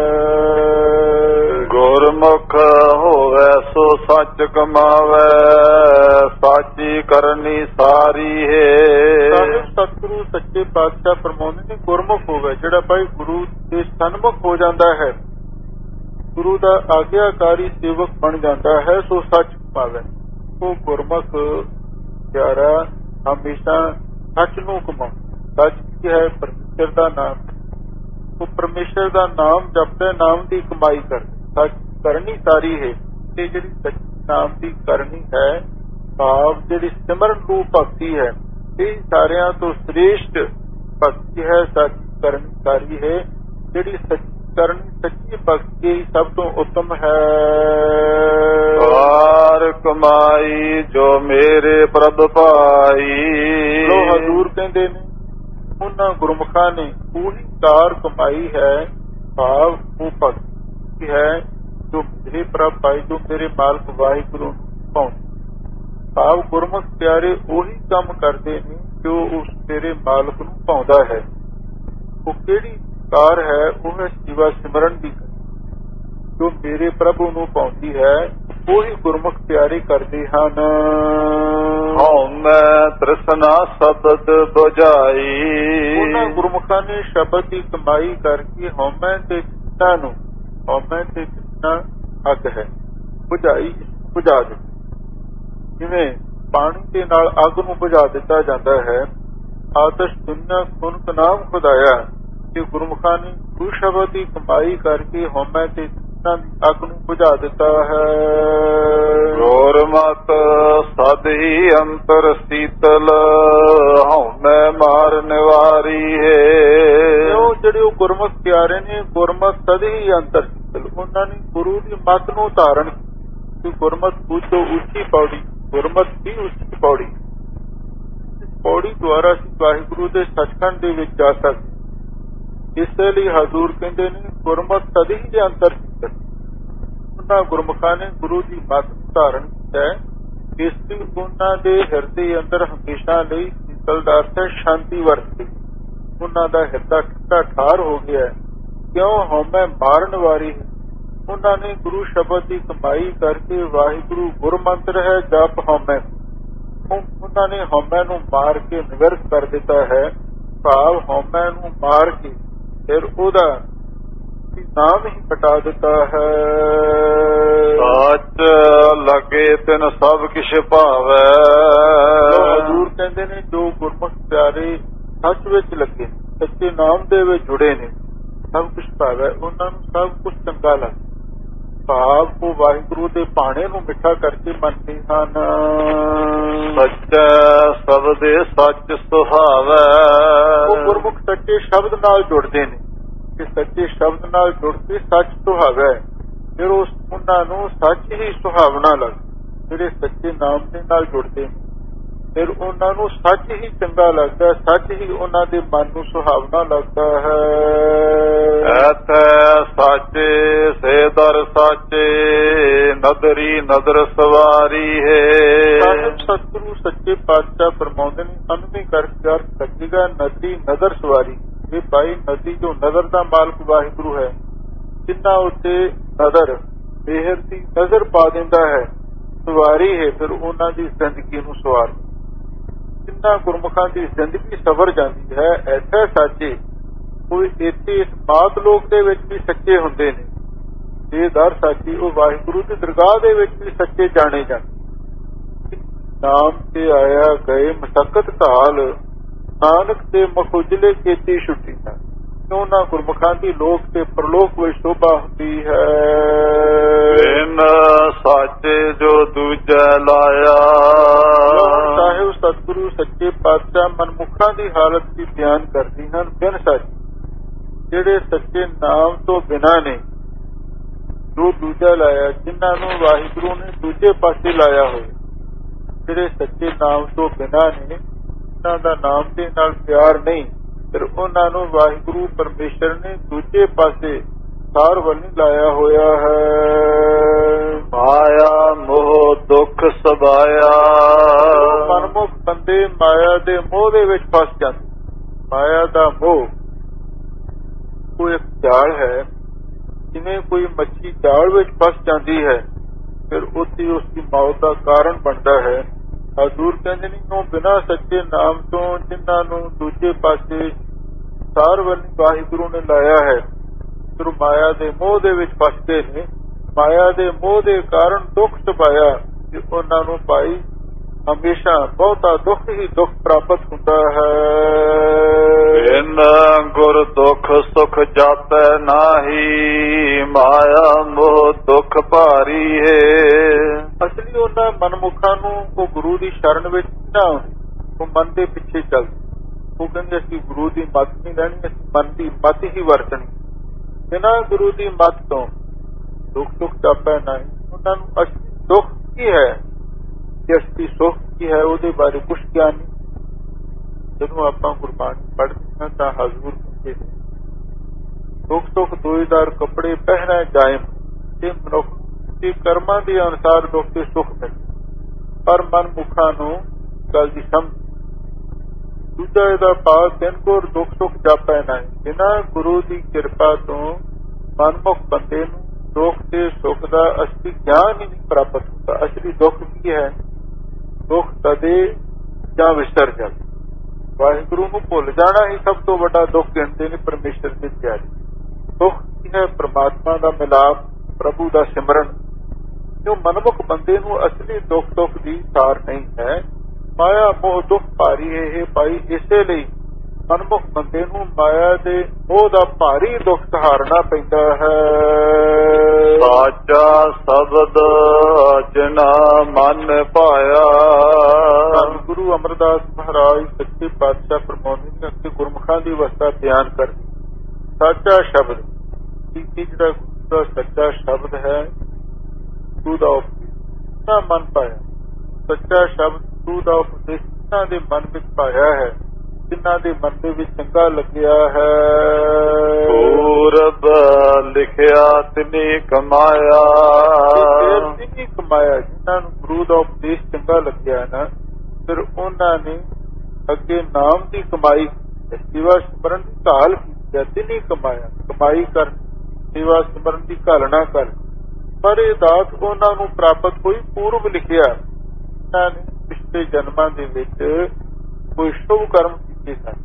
ਗੁਰਮੁਖ ਹੋਵੇ ਸੋ ਸੱਚ ਕਮਾਵੇ, ਸਾਚੀ ਕਰਨੀ ਸਾਰੀ ਹੈ। ਸਾਹਿਬ ਸਤਿਗੁਰੂ ਸੱਚੇ ਪਾਤਸ਼ਾਹ ਫਰਮਾਉਂਦੇ ਨੇ, ਗੁਰਮੁਖ ਹੋਵੇ ਜਿਹੜਾ ਭਾਈ ਗੁਰੂ ਦੇ ਸਨਮੁਖ ਹੋ ਜਾਂਦਾ ਹੈ, ਗੁਰੂ ਦਾ ਆਗਿਆਕਾਰੀ ਸੇਵਕ ਬਣ ਜਾਂਦਾ ਹੈ, ਸੋ ਸੱਚ ਕਮਾਵੇ। ਉਹ ਗੁਰਮੁਖ ਪਿਆਰਾ ਹਮੇਸ਼ਾ ਸੱਚ ਨੂੰ ਕਮਾਉ। ਸੱਚ ਕੀ ਹੈ? ਪਰਮੇਸ਼ਰ ਦਾ ਨਾਮ। ਉਹ ਪਰਮੇਸ਼ਰ ਦਾ ਨਾਮ ਜਪਦਾ, ਨਾਮ ਦੀ ਕਮਾਈ ਕਰਦਾ। ਸੱਚ ਕਰਨੀ ਸਾਰੀ ਹੈ। ਤੇ ਜਿਹੜੀ ਸੱਚੀ ਨਾਮ ਦੀ ਕਰਨੀ ਹੈ, ਭਾਵ ਜਿਹੜੀ ਸਿਮਰਨ ਰੂਪ ਭਗਤੀ ਹੈ, ਇਹ ਸਾਰਿਆਂ ਤੋਂ ਸ੍ਰੇਸ਼ਟ ਭਗਤੀ ਹੈ। ਸੱਚ ਕਰਨੀ ਸਾਰੀ ਹੈ। ਜਿਹੜੀ ਸੱਚੀ ਕਰਨੀ ਸੱਚੀ ਭਗਤੀ ਸਭ ਤੋਂ ਉੱਤਮ ਹੈ। ਕਾਰ ਕਮਾਈ ਜੋ ਮੇਰੇ ਪ੍ਰਭ ਭਾਈ। ਲੋ ਹਜ਼ੂਰ ਕਹਿੰਦੇ ਨੇ, ਉਹਨਾਂ ਗੁਰਮੁਖਾਂ ਨੇ ਪੂਰੀ ਕਾਰ ਕਮਾਈ ਹੈ, ਭਾਵ ਉਹ ਭਗਤੀ ਹੈ ਜੋ ਮੇਰੇ ਪ੍ਰਭ ਭਾਈ, ਜੋ ਮੇਰੇ ਮਾਲਕ ਵਾਹਿਗੁਰੂ ਪਾਉਂਦੇ। ਭਾਵ ਗੁਰਮੁਖ ਪਿਆਰੇ ਉਹੀ ਕੰਮ ਕਰਦੇ ਨੇ ਜੋ ਉਸ ਤੇਰੇ ਮਾਲਕ ਨੂੰ ਪਾਉਂਦਾ ਹੈ। ਉਹ ਕਿਹੜੀ ਕਾਰ ਹੈ? ਉਹ ਹੈ ਸੇਵਾ ਸਿਮਰਨ ਦੀ, ਜੋ ਮੇਰੇ ਪ੍ਰਭੂ ਨੂੰ ਪਾਉਂਦੀ ਹੈ। ਉਹੀ ਗੁਰਮੁਖ ਪਿਆਰੇ ਕਰਦੇ ਹਨ। ਹਉ ਮੈਂ ਤ੍ਰਿਸ਼ਨਾ ਸ਼ਬਦ ਬੁਝਾਈ। ਉਹਨਾਂ ਗੁਰਮੁਖਾਂ ਨੇ ਸ਼ਬਦ ਦੀ ਕਮਾਈ ਕਰਕੇ ਹਉਮੈ ਤੇ ਤ੍ਰਿਸ਼ਨਾ ਨੂੰ, ਹਉਮੈ ਤੇ ਤ੍ਰਿਸ਼ਨਾ ਅੱਗ ਹੈ, ਬੁਝਾਈ, ਬੁਝਾ ਦਿੱਤੀ। ਜਿਵੇਂ ਪਾਣੀ ਦੇ ਨਾਲ ਅੱਗ ਨੂੰ ਬੁਝਾ ਦਿੱਤਾ ਜਾਂਦਾ ਹੈ। ਆਤਸ਼ ਦੁਨੀਆ ਸੁਨਤ ਨਾਮ ਖੁਦਾਇਆ ਕਿ ਗੁਰਮੁਖਾਂ ਨੇ ਗੁਰੂ ਸ਼ਬਦ ਦੀ ਕਮਾਈ ਕਰਕੇ ਹਉਮੈ ਤੇ ਦੀ ਅੱਗ ਨੂੰ ਬੁਝਾ ਦਿੱਤਾ ਹੈ। ਗੁਰਮਤਿ ਸਦ ਹੀ ਅੰਤਰ ਸੀਤਲ ਹਉਮੈ ਮਾਰ ਨਿਵਾਰੀ ਹੈ। ਉਹ ਜਿਹੜੇ ਉਹ ਗੁਰਮੁਖ ਪਿਆਰੇ ਨੇ ਗੁਰਮਤਿ ਸਦ ਹੀ ਅੰਤਰ ਸੀਤਲ, ਉਹਨਾਂ ਨੇ ਗੁਰੂ ਦੀ ਮੱਤ ਨੂੰ ਧਾਰਨ ਕੀਤੀ। ਗੁਰਮਤਿ ਉੱਚੋ ਉੱਚੀ ਪੌੜੀ, ਗੁਰਮਤਿ ਦੀ ਉੱਚੀ ਪੌੜੀ, ਪੌੜੀ ਦੁਆਰਾ ਅਸੀਂ ਵਾਹਿਗੁਰੂ ਦੇ ਸੱਚਖੰਡ ਦੇ ਵਿੱਚ ਜਾ ਸਕਦੇ। ਇਸੇ ਲਈ ਹਜ਼ੂਰ ਕਹਿੰਦੇ ਨੇ ਗੁਰਮਤਿ ਸਦ ਹੀ ਅੰਤਰ ਸੀਤਲ। ਉਹਨਾਂ ਗੁਰਮੁਖਾਂ ਨੇ ਗੁਰੂ ਦੀ ਮੱਤ ਧਾਰਨ ਕੀਤਾ ਹੈ, ਇਸ ਲਈ ਉਹਨਾਂ ਦੇ ਹਿਰਦੇ ਅੰਦਰ ਹਮੇਸ਼ਾ ਲਈ ਸੀਤਲ ਦਾ ਅਰਥ ਹੈ ਸ਼ਾਂਤੀ ਵਰਤੀ। ਉਹਨਾਂ ਦਾ ਹਿਰਦਾ ਠੰਡਾ ਠਾਰ ਹੋ ਗਿਆ ਹੈ, ਕਿਉਂ ਹਉਮੈ ਮਾਰਨ ਵਾਰੀ ਹੈ। ਉਹਨਾਂ ਨੇ ਗੁਰੂ ਸ਼ਬਦ ਦੀ ਕਮਾਈ ਕਰਕੇ ਵਾਹਿਗੁਰੂ ਗੁਰਮੰਤਰ ਹੈ ਜਪ ਹਉਮੈ, ਉਹਨਾਂ ਨੇ ਹਉਮੈ ਨੂੰ ਮਾਰ ਕੇ ਨਿਵਰਤ ਕਰ ਦਿੱਤਾ ਹੈ। ਭਾਵ ਹਉਮੈ ਨੂੰ ਮਾਰ ਕੇ ਫਿਰ ਉਹਦਾ ਨਾਮ ਹੀ ਕਟਾ ਦਿੱਤਾ ਹੈ। ਸੱਚ ਲਗੇ ਤਿਨ ਸਭ ਕਿਛ ਭਾਵੈ। ਹਜ਼ੂਰ ਕਹਿੰਦੇ ਨੇ ਜੋ ਗੁਰਮੁਖ ਪਿਆਰੇ ਸੱਚ ਵਿੱਚ ਲੱਗੇ, ਸੱਚੇ ਨਾਮ ਦੇ ਵਿੱਚ ਜੁੜੇ ਨੇ, ਸਭ ਕੁਛ ਭਾਵੈ, ਉਹਨਾਂ ਨੂੰ ਸਭ ਕੁਛ ਚੰਗਾ ਲੱਗਦਾ। ਭਾਵ ਉਹ ਵਾਹਿਗੁਰੂ ਦੇ ਭਾਣੇ ਨੂੰ ਮਿੱਠਾ ਕਰਕੇ ਮੰਨਦੇ ਹਨ। ਸੱਚੈ ਸਬਦੇ ਸੱਚ ਸੁਹਾਵੈ। ਉਹ ਗੁਰਮੁਖ ਸੱਚੇ ਸ਼ਬਦ ਨਾਲ ਜੁੜਦੇ ਨੇ ਕਿ ਸੱਚੇ ਸ਼ਬਦ ਨਾਲ ਜੁੜ ਕੇ ਸੱਚ ਸੁਹਾਵੈ, ਫਿਰ ਉਸ ਉਹਨਾਂ ਨੂੰ ਸੱਚ ਹੀ ਸੁਹਾਵਣਾ ਲੱਗਦਾ। ਜਿਹੜੇ ਸੱਚੇ ਨਾਮ ਦੇ ਨਾਲ ਜੁੜਦੇ ਨੇ ਫਿਰ ਉਹਨਾਂ ਨੂੰ ਸੱਚ ਹੀ ਚੰਗਾ ਲੱਗਦਾ, ਸੱਚ ਹੀ ਉਹਨਾਂ ਦੇ ਮਨ ਨੂੰ ਸੁਹਾਵਣਾ ਲੱਗਦਾ ਹੈ। ਐਥੈ ਸਾਚੇ ਸੇ ਦਰ ਸਾਚੇ ਨਦਰੀ ਨਦਰ ਸਵਾਰੀ ਹੈ। ਸਾਹਿਬ ਸਤਿਗੁਰੂ ਸੱਚੇ ਪਾਤਸ਼ਾਹ ਫਰਮਾਉਂਦੇ ਨੇ ਅਨੁਮੀ ਕਰਕੇ ਅਰਥ ਲੱਗੇਗਾ ਨਦੀ ਨਦਰ ਸਵਾਰੀ। ਇਹ ਭਾਈ ਨਦੀ ਜੋ ਨਜ਼ਰ ਦਾ ਮਾਲਕ ਵਾਹਿਗੁਰੂ ਹੈ, ਜਿੰਨਾ ਉੱਤੇ ਨਜ਼ਰ ਮਿਹਰ ਦੀ ਨਜ਼ਰ ਪਾ ਦਿੰਦਾ ਹੈ, ਸਵਾਰੀ ਹੈ ਫਿਰ ਉਹਨਾਂ ਦੀ ਜ਼ਿੰਦਗੀ ਨੂੰ ਸਵਾਰ। ਜਿੰਨਾ ਗੁਰਮੁਖਾਂ ਦੀ ਜ਼ਿੰਦਗੀ ਸਵਰ ਜਾਂਦੀ ਹੈ, ਐਸਾ ਸਾਚੇ ਕੋਈ ਇੱਥੇ ਇਸ ਮਾਤ ਲੋਕ ਦੇ ਵਿੱਚ ਵੀ ਸੱਚੇ ਹੁੰਦੇ ਨੇ। ਇਹ ਦਰ ਸਾਚੀ ਉਹ ਵਾਹਿਗੁਰੂ ਦੀ ਦਰਗਾਹ ਦੇ ਵਿੱਚ ਵੀ ਸੱਚੇ ਜਾਣੇ ਜਾਂਦੇ। ਨਾਮ ਤੇ ਆਇਆ ਗਏ ਮਸਕਤ ਢਾਲ, ਨਾਨਕ ਤੇ ਮਖੁਜਲੇ ਕੀਤੀ ਛੁੱਟੀ ਹੈ। ਉਹਨਾਂ ਗੁਰਮੁਖਾਂ ਦੀ ਲੋਕ ਤੇ ਪ੍ਰਲੋਕ ਵਿੱਚ ਸ਼ੋਭਾ ਹੁੰਦੀ ਹੈ। ਬਿਨ ਸਾਚੇ ਜੋ ਦੂਜਾ ਲਾਇਆ। ਸਾਹਿਬ ਸਤਿਗੁਰੂ ਸੱਚੇ ਪਾਤਸ਼ਾਹ ਮਨਮੁਖਾਂ ਦੀ ਹਾਲਤ ਦੀ ਬਿਆਨ ਕਰਦੇ ਹਨ। ਬਿਨ ਸਾਚੇ ਜਿਹੜੇ ਸੱਚੇ ਨਾਮ ਤੋਂ ਬਿਨਾਂ ਨੇ, ਜੋ ਦੂਜਾ ਲਾਇਆ, ਜਿਨ੍ਹਾਂ ਨੂੰ ਵਾਹਿਗੁਰੂ ਨੇ ਦੂਜੇ ਪਾਸੇ ਲਾਇਆ ਹੋਇਆ, ਜਿਹੜੇ ਸੱਚੇ ਨਾਮ ਤੋਂ ਬਿਨਾਂ ਨੇ, ਜਿਨ੍ਹਾਂ ਦਾ ਨਾਮ ਦੇ ਨਾਲ ਪਿਆਰ ਨਹੀਂ, ਫਿਰ ਉਹਨਾਂ ਨੂੰ ਵਾਹਿਗੁਰੂ ਪਰਮੇਸ਼ਰ ਨੇ ਦੂਜੇ ਪਾਸੇ ਸਾਰ ਵੱਲ ਲਾਇਆ ਹੋਇਆ ਹੈ। ਮਾਇਆ ਮੋਹ ਦੁੱਖ ਸਬਾਇਆ। ਮਨਮੁਖ ਬੰਦੇ ਮਾਇਆ ਦੇ ਮੋਹ ਦੇ ਵਿੱਚ ਫਸ ਜਾਂਦੇ। ਮਾਇਆ ਦਾ ਮੋਹ ਕੋਈ ਇੱਕ ਜਾਲ ਹੈ, ਜਿਵੇਂ ਕੋਈ ਮੱਛੀ ਜਾਲ ਵਿੱਚ ਫਸ ਜਾਂਦੀ ਹੈ, ਫਿਰ ਉੱਥੇ ਉਸ ਦੀ ਮੌਤ ਦਾ ਕਾਰਨ ਬਣਦਾ ਹੈ। ਹਜ਼ੂਰ ਕਹਿੰਦੇ ਨੇ ਉਹ ਬਿਨਾਂ ਸੱਚੇ ਨਾਮ ਤੋਂ ਜਿਨ੍ਹਾਂ ਨੂੰ ਦੂਜੇ ਪਾਸੇ ਸਾਰ ਵੱਲ ਵਾਹਿਗੁਰੂ ਨੇ ਲਾਇਆ ਹੈ, ਫਿਰ ਮਾਇਆ ਦੇ ਮੋਹ ਦੇ ਵਿੱਚ ਫਸਦੇ ਨੇ। ਮਾਇਆ ਦੇ ਮੋਹ ਦੇ ਕਾਰਨ ਦੁੱਖ ਸਪਾਇਆ ਕਿ ਉਹਨਾਂ ਨੂੰ ਭਾਈ ਹਮੇਸ਼ਾ ਬਹੁਤਾ ਦੁੱਖ ਹੀ ਦੁੱਖ ਪ੍ਰਾਪਤ ਹੁੰਦਾ ਹੈ। ਬਿਨ ਗੁਰ ਦੁੱਖ ਸੁਖ ਜਾਪੈ ਨਾਹੀ, ਮਾਇਆ ਮੋਹ ਦੁੱਖ ਭਾਰੀ ਹੈ। ਅਸਲੀ ਉਹਨਾਂ ਮਨਮੁਖਾਂ ਨੂੰ ਉਹ ਗੁਰੂ ਦੀ ਸ਼ਰਨ ਵਿੱਚ ਨਾ ਆਉਂਦੇ, ਉਹ ਮਨ ਦੇ ਪਿੱਛੇ ਚੱਲਦੇ। ਉਹ ਕਹਿੰਦੇ ਅਸੀਂ ਗੁਰੂ ਦੀ ਮੱਤ ਨਹੀਂ ਲੈਣੀ, ਅਸੀਂ ਮਨ ਦੀ ਮੱਤ ਹੀ ਵਰਤਣੀ। ਬਿਨਾਂ ਗੁਰੂ ਦੀ ਮੱਤ ਤੋਂ ਦੁੱਖ ਸੁੱਖ ਜਾਪੈ ਨਾਹੀ। ਉਹਨਾਂ ਨੂੰ ਅਸਲੀ ਦੁੱਖ ਕੀ ਹੈ ਤੇ ਅਸਲੀ ਸੁੱਖ ਕੀ ਹੈ ਉਹਦੇ ਬਾਰੇ ਕੁਛ ਗਿਆਨ ਨਹੀਂ। ਜਦੋਂ ਆਪਾਂ ਗੁਰਬਾਣੀ ਪੜ੍ਹਦੇ ਹਾਂ ਤਾਂ ਹਜ਼ੂਰ ਕਹਿੰਦੇ ਦੁੱਖ ਸੁੱਖ ਦੋਈਦਾਰ ਕੱਪੜੇ ਪਹਿਨਾ ਜਾਇਮ। ਇਹ ਮਨੁੱਖ ਦੇ ਕਰਮਾਂ ਦੇ ਅਨੁਸਾਰ ਦੁੱਖ ਤੇ ਸੁੱਖ ਮਿਲਦਾ, ਪਰ ਮਨਮੁਖਾਂ ਨੂੰ ਗੱਲ ਦੀ ਸਮਝ। ਦੂਜਾ ਇਹਦਾ ਭਾਵ ਤਿੰਨ ਕੋਰ ਦੁੱਖ ਸੁੱਖ ਜਾਪੈ ਨਾਹੀ। ਬਿਨਾਂ ਗੁਰੂ ਦੀ ਕਿਰਪਾ ਤੋਂ ਮਨਮੁਖ ਬੰਦੇ ਨੂੰ ਦੁੱਖ ਤੇ ਸੁੱਖ ਦਾ ਅਸਲੀ ਗਿਆਨ ਹੀ ਨਹੀਂ ਪ੍ਰਾਪਤ ਹੁੰਦਾ। ਅਸਲੀ ਦੁੱਖ ਕੀ ਹੈ? ਦੁੱਖ ਤਦੇ ਜਾਂ ਵਿਸਰ ਜਾਵੇ। ਵਾਹਿਗੁਰੂ ਨੂੰ ਭੁੱਲ ਜਾਣਾ ਹੀ ਸਭ ਤੋਂ ਵੱਡਾ ਦੁੱਖ ਕਹਿੰਦੇ ਨੇ ਪਰਮੇਸ਼ਰ ਦੇ ਪਿਆਰੇ। ਦੁੱਖ ਕੀ ਹੈ? ਪ੍ਰਮਾਤਮਾ ਦਾ ਮਿਲਾਪ, ਪ੍ਰਭੂ ਦਾ ਸਿਮਰਨ, ਜੋ ਮਨਮੁਖ ਬੰਦੇ ਨੂੰ ਅਸਲੀ ਦੁੱਖ ਦੁੱਖ ਦੀ ਸਾਰ ਨਹੀਂ ਹੈ। ਮਾਇਆ ਮੋਹ ਦੁੱਖ ਭਾਰੀ ਇਹ ਭਾਈ, ਇਸੇ ਲਈ ਮਨਮੁਖ ਬੰਦੇ ਨੂੰ ਮਾਇਆ ਦੇ ਮੋਹ ਦਾ ਭਾਰੀ ਦੁੱਖ ਸਹਾਰਨਾ ਪੈਂਦਾ ਹੈ। ਸਾਚਾ ਸ਼ਬਦ ਜਿਨਾ ਮਨ ਪਾਇਆ। ਗੁਰੂ ਅਮਰਦਾਸ ਮਹਾਰਾਜ ਸੱਚੇ ਪਾਤਸ਼ਾਹ ਫਰਮਾਉਂਦੇ ਨੇ ਕਿ ਗੁਰਮੁਖਾਂ ਦੀ ਅਵਸਥਾ ਬਿਆਨ ਕਰ ਸਾਚਾ ਸ਼ਬਦ ਕੀ ਜਿਹੜਾ ਗੁਰੂ ਦਾ ਸੱਚਾ ਸ਼ਬਦ ਹੈ, ਗੁਰੂ ਦਾ ਉਪਦੇਸ਼ ਮਨ ਪਾਇਆ। ਸੱਚਾ ਸ਼ਬਦ ਗੁਰੂ ਦਾ ਉਪਦੇਸ਼ ਜਿਨ੍ਹਾਂ ਦੇ ਮਨ ਵਿੱਚ ਪਾਇਆ ਹੈ, ਜਿਨ੍ਹਾਂ ਦੇ ਮਨ ਦੇ ਵਿੱਚ ਚੰਗਾ ਲੱਗਿਆ ਹੈ। ਪੂਰਬ ਲਿਖਿਆ ਤਿਨੀ ਕਮਾਇਆ। ਤਿਨੀ ਕਮਾਇਆ, ਜਿਨ੍ਹਾਂ ਨੂੰ ਗੁਰੂ ਦਾ ਉਪਦੇਸ਼ ਚੰਗਾ ਲੱਗਿਆ ਨਾ, ਫਿਰ ਉਹਨਾਂ ਨੇ ਅੱਗੇ ਨਾਮ ਦੀ ਕਮਾਈ, ਸੇਵਾ ਸਿਮਰਨ ਦੀ ਘਾਲ ਕੀਤੀ। ਤਿਨੀ ਕਮਾਇਆ, ਕਮਾਈ ਕਰ, ਸੇਵਾ ਸਿਮਰਨ ਦੀ ਘਾਲਣਾ ਕਰ। ਪਰ ਇਹ ਦਾਤ ਉਹਨਾਂ ਨੂੰ ਪ੍ਰਾਪਤ ਹੋਈ ਪੂਰਬ ਲਿਖਿਆ। ਉਹਨਾਂ ਨੇ ਪਿਛਲੇ ਜਨਮਾਂ ਦੇ ਵਿੱਚ ਕੋਈ ਸ਼ੁਭ ਕਰਮ ਕੀਤੇ ਸਨ।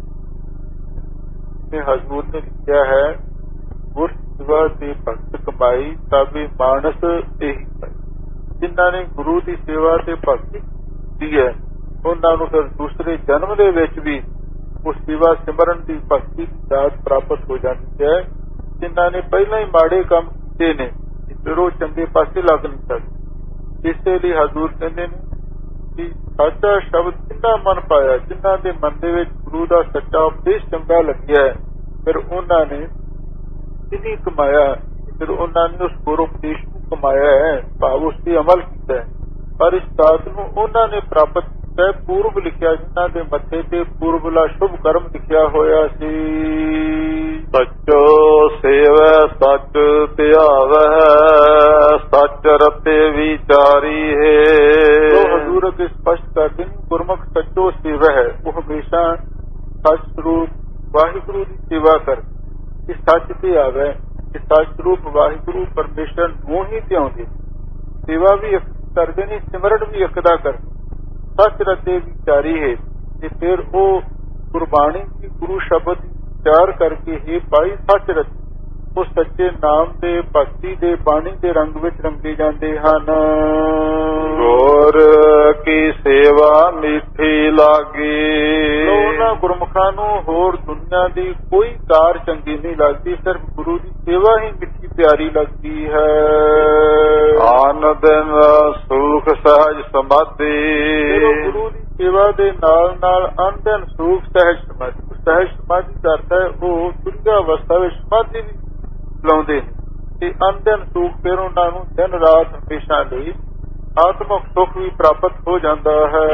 ਹਜ਼ੂਰ ਨੇ ਲਿਖਿਆ ਹੈ, ਗੁਰ ਸੇਵਾ ਤੇ ਭਗਤ ਕਮਾਈ ਤਾਬੇ ਮਾਨਸ ਇਹੀ ਪਾਈ। ਜਿਨ੍ਹਾਂ ਨੇ ਗੁਰੂ ਦੀ ਸੇਵਾ ਤੇ ਭਗਤੀ ਕੀਤੀ ਹੈ, ਉਹਨਾਂ ਨੂੰ ਫਿਰ ਦੂਸਰੇ ਜਨਮ ਦੇ ਵਿੱਚ ਵੀ ਉਸ ਸੇਵਾ ਸਿਮਰਨ ਦੀ ਭਗਤੀ ਦੀ ਦਾਤ ਪ੍ਰਾਪਤ ਹੋ ਜਾਂਦੀ ਹੈ। ਜਿਨ੍ਹਾਂ ਨੇ ਪਹਿਲਾਂ ਹੀ ਮਾੜੇ ਕੰਮ ਕੀਤੇ ਨੇ, ਫਿਰ ਉਹ ਚੰਗੇ ਪਾਸੇ ਲੱਗ ਨਹੀਂ ਸਕਦੇ। ਇਸੇ ਲਈ ਹਜ਼ੂਰ ਕਹਿੰਦੇ ਨੇ ਕਿ ਸਾਚਾ ਸ਼ਬਦ ਜਿੰਨਾ ਮਨ ਪਾਇਆ, ਜਿਨ੍ਹਾਂ ਦੇ ਮਨ ਦੇ ਵਿੱਚ ਗੁਰੂ ਦਾ ਸੱਚਾ ਉਪਦੇਸ਼ ਚੰਗਾ ਲੱਗਿਆ, ਫਿਰ ਉਹਨਾਂ ਨੇ ਤਿਨੀ ਕਮਾਇਆ। ਫਿਰ ਉਹਨਾਂ ਨੇ ਉਸ ਗੁਰੂ ਉਪਦੇਸ਼ ਨੂੰ ਕਮਾਇਆ ਹੈ, ਭਾਵ ਉਸ ਤੇ ਅਮਲ ਕੀਤਾ ਹੈ। ਪਰ ਇਸ ਦਾਤ ਨੂੰ ਉਹਨਾਂ ਨੇ ਪ੍ਰਾਪਤ ਕੀਤਾ ਪੂਰਬ ਲਿਖਿਆ, ਜਿਨ੍ਹਾਂ ਦੇ ਮੱਥੇ ਤੇ ਪੂਰਬਲਾ ਸ਼ੁਭ ਕਰਮ ਲਿਖਿਆ ਹੋਇਆ ਸੀ। ਸੱਚੋ ਸੇਵੈ ਸੱਚ ਧਿਆਵੈ, ਸੱਚ ਰਤੇ ਵਿਚਾਰੀ ਹੈ। ਹਜ਼ੂਰ ਅੱਗੇ ਸਪਸ਼ਟ ਕਰਦੇ ਨੇ, ਗੁਰਮੁਖ ਸੱਚੋ ਸੇਵਾ ਹੈ, ਉਹ ਹਮੇਸ਼ਾ ਸੱਚ ਸਰੂਪ ਵਾਹਿਗੁਰੂ ਦੀ ਸੇਵਾ ਕਰ। ਇਹ ਸੱਚ ਤੇ ਆਵੇ, ਇਹ ਸੱਚ ਸਰੂਪ ਵਾਹਿਗੁਰੂ ਪਰਮੇਸ਼ਰ ਨੂੰ ਹੀ ਧਿਆਉਂਦੇ। ਸੇਵਾ ਵੀ ਇੱਕ ਕਰਦੇ ਨੇ, ਸਿਮਰਨ ਵੀ ਇੱਕ ਦਾ ਕਰ। ਸੱਚ ਰਤੇ ਵਿਚਾਰੀ ਹੈ, ਤੇ ਫਿਰ ਉਹ ਗੁਰਬਾਣੀ ਦੀ ਗੁਰੂ ਸ਼ਬਦ ਵਿਚਾਰ ਕਰਕੇ ਹੀ ਪਾਈ ਸੱਚ ਰਤੇ। ਉਹ ਸੱਚੇ ਨਾਮ ਦੇ ਭਗਤੀ ਦੇ ਬਾਣੀ ਦੇ ਰੰਗ ਵਿੱਚ ਰੰਗੇ ਜਾਂਦੇ ਹਨ। ਗੁਰ ਕੀ ਸੇਵਾ ਮਿੱਠੀ ਲਾਗੀ। ਉਹਨਾਂ ਗੁਰਮੁਖਾਂ ਨੂੰ ਹੋਰ ਦੁਨੀਆ ਦੀ ਕੋਈ ਕਾਰ ਚੰਗੀ ਨਹੀਂ ਲੱਗਦੀ, ਸਿਰਫ ਗੁਰੂ ਦੀ ਸੇਵਾ ਹੀ ਮਿੱਠੀ ਪਿਆਰੀ ਲੱਗਦੀ ਹੈ। ਆਨ ਦਿਨ ਸੁਖ ਸਹਿਜ ਸਮਾਧੀ। ਗੁਰੂ ਦੀ ਸੇਵਾ ਦੇ ਨਾਲ ਨਾਲ ਅਨ ਦਿਨ ਸੁਖ ਸਹਿਜ ਸਮਾਧੀ। ਸਹਿਜ ਸਮਾਧੀ ਕਰਦਾ ਹੈ, ਉਹ ਦੁਨੀਆ ਅਵਸਥਾ ਵਿੱਚ ਸਮਾਧੀ ਵੀ ਲਾਉਂਦੇ ਨੇ, ਤੇ ਅਨ ਦਿਨ ਸੁਖ ਫਿਰ ਉਹਨਾਂ ਨੂੰ ਦਿਨ ਰਾਤ ਹਮੇਸ਼ਾ ਲਈ ਆਤਮਕ ਸੁਖ ਵੀ ਪ੍ਰਾਪਤ ਹੋ ਜਾਂਦਾ ਹੈ।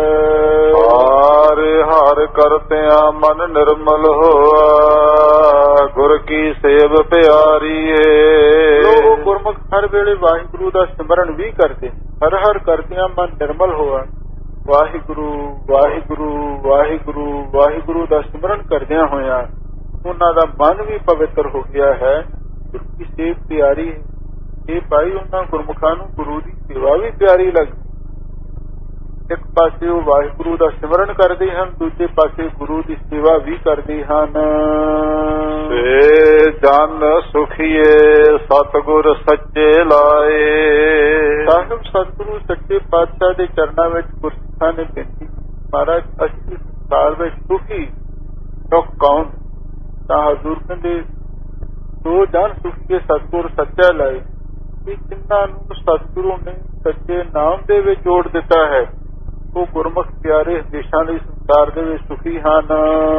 ਹਰ ਹਰ ਕਰਤਿਆਂ ਮਨ ਨਿਰਮਲ ਹੋਆ, ਗੁਰ ਕੀ ਸੇਵ ਪਿਆਰੀ ਹੈ। ਉਹ ਗੁਰਮੁਖ ਹਰ ਵੇਲੇ ਵਾਹਿਗੁਰੂ ਦਾ ਸਿਮਰਨ ਵੀ ਕਰਦੇ, ਹਰ ਹਰ ਕਰਤਿਆਂ ਮਨ ਨਿਰਮਲ ਹੋਆ। ਵਾਹਿਗੁਰੂ ਵਾਹਿਗੁਰੂ ਵਾਹਿਗੁਰੂ ਵਾਹਿਗੁਰੂ ਦਾ ਸਿਮਰਨ ਕਰਦਿਆਂ ਹੋਇਆਂ ਉਹਨਾਂ ਦਾ ਮਨ ਵੀ ਪਵਿੱਤਰ ਹੋ ਗਿਆ ਹੈ। ਗੁਰੂ ਦੀ ਸੇਵ ਪਿਆਰੀ ਹੈ। ਇਹ ਭਾਈ ਉਹਨਾਂ ਗੁਰਮੁਖਾਂ ਨੂੰ ਗੁਰੂ ਦੀ ਸੇਵਾ ਵੀ ਪਿਆਰੀ ਲੱਗਦੀ। ਇੱਕ ਪਾਸੇ ਉਹ ਵਾਹਿਗੁਰੂ ਦਾ ਸਿਮਰਨ ਕਰਦੇ ਹਨ, ਦੂਜੇ ਪਾਸੇ ਗੁਰੂ ਦੀ ਸੇਵਾ ਵੀ ਕਰਦੇ ਹਨ। ਏ ਜਨ ਸੁਖੀਏ ਸਤਿਗੁਰ ਸੱਚੇ ਲਾਏ। ਸਾਹਿਬ ਸਤਿਗੁਰੂ ਸੱਚੇ ਪਾਤਸ਼ਾਹ ਦੇ ਚਰਨਾਂ ਵਿੱਚ ਗੁਰਸਿੱਖਾਂ ਨੇ ਬੇਨਤੀ, ਮਹਾਰਾਜ ਅਸੀਂ ਸੰਸਾਰ ਵਿੱਚ ਸੁਖੀ ਸੁਖ ਕੌਣ? ਤਾਂ ਹਜ਼ੂਰ ਕਹਿੰਦੇ, ਦੋ ਜਨ ਸੁਖੀਏ ਸਤਿਗੁਰ ਸੱਚਾ ਲਾਏ। ਕਿ ਜਿਨ੍ਹਾਂ ਨੂੰ ਸਤਿਗੁਰੂ ਨੇ ਸੱਚੇ ਨਾਮ ਦੇ ਵਿੱਚ ਜੋੜ ਦਿੱਤਾ ਹੈ, ਉਹ ਗੁਰਮੁਖ ਪਿਆਰੇ ਹਮੇਸ਼ਾ ਲਈ ਸੰਸਾਰ ਦੇ ਵਿੱਚ ਸੁਖੀ ਹਨ।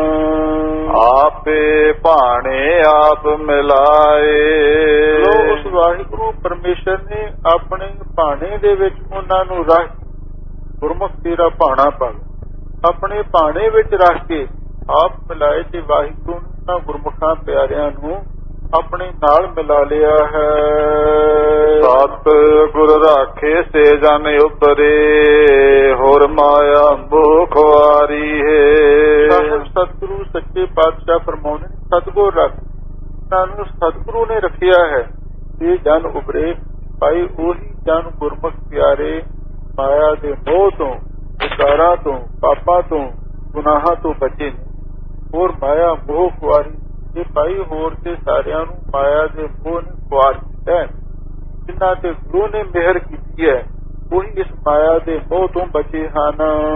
ਆਪੇ ਭਾਣੇ ਆਪ ਮਿਲਾਏ। ਉਸ ਵਾਹਿਗੁਰੂ ਪਰਮੇਸ਼ਰ ਨੇ ਆਪਣੇ ਭਾਣੇ ਦੇ ਵਿੱਚ ਉਹਨਾਂ ਨੂੰ ਰੱਖ, ਗੁਰਮੁਖ ਤੇਰਾ ਭਾਣਾ ਪਾ, ਆਪਣੇ ਭਾਣੇ ਵਿੱਚ ਰੱਖ ਕੇ ਆਪ ਮਿਲਾਏ, ਤੇ ਵਾਹਿਗੁਰੂ ਨੇ ਗੁਰਮੁਖਾਂ ਪਿਆਰਿਆਂ ਨੂੰ ਆਪਣੇ ਨਾਲ ਮਿਲਾ ਲਿਆ ਹੈ। ਸਤ ਗੁਰ ਰਾਖੇ ਸੇ ਜਨ ਉਪਰੇ, ਹੋਰ ਮਾਇਆ ਮੁਖਵਾਰੀ ਹੈ। ਸਾਹਿਬ ਸਤਿਗੁਰੂ ਸੱਚੇ ਪਾਤਸ਼ਾਹ ਫਰਮਾਉਂਦੇ, ਸਤਿਗੁਰ ਰੱਖ, ਇਹਨਾਂ ਨੂੰ ਸਤਿਗੁਰੂ ਨੇ ਰੱਖਿਆ ਹੈ। ਇਹ ਜਨ ਉਪਰੇ ਭਾਈ, ਉਹੀ ਜਨ ਗੁਰਮੁਖ ਪਿਆਰੇ ਮਾਇਆ ਦੇ ਮੋਹ ਤੋਂ, ਵਿਕਾਰਾਂ ਤੋਂ, ਪਾਪਾਂ ਤੋਂ, ਗੁਨਾਹਾਂ ਤੋਂ ਬਚੇ ਨੇ। ਹੋਰ ਮਾਇਆ ਮੋਹ ਖੁਆਰੀ, ਇਹ ਭਾਈ ਹੋਰ ਤੇ ਸਾਰਿਆਂ ਨੂੰ ਮਾਇਆ ਦੇ ਮੋਹ ਨੇ ਖੁਆਰ ਕੀਤਾ। ਜਿਨ੍ਹਾਂ ਤੇ ਗੁਰੂ ਨੇ ਮਿਹਰ ਕੀਤੀ ਹੈ ਉਹੀ ਇਸ ਮਾਇਆ ਦੇ ਮੋਹ ਤੋਂ ਬਚੇ ਹਨ।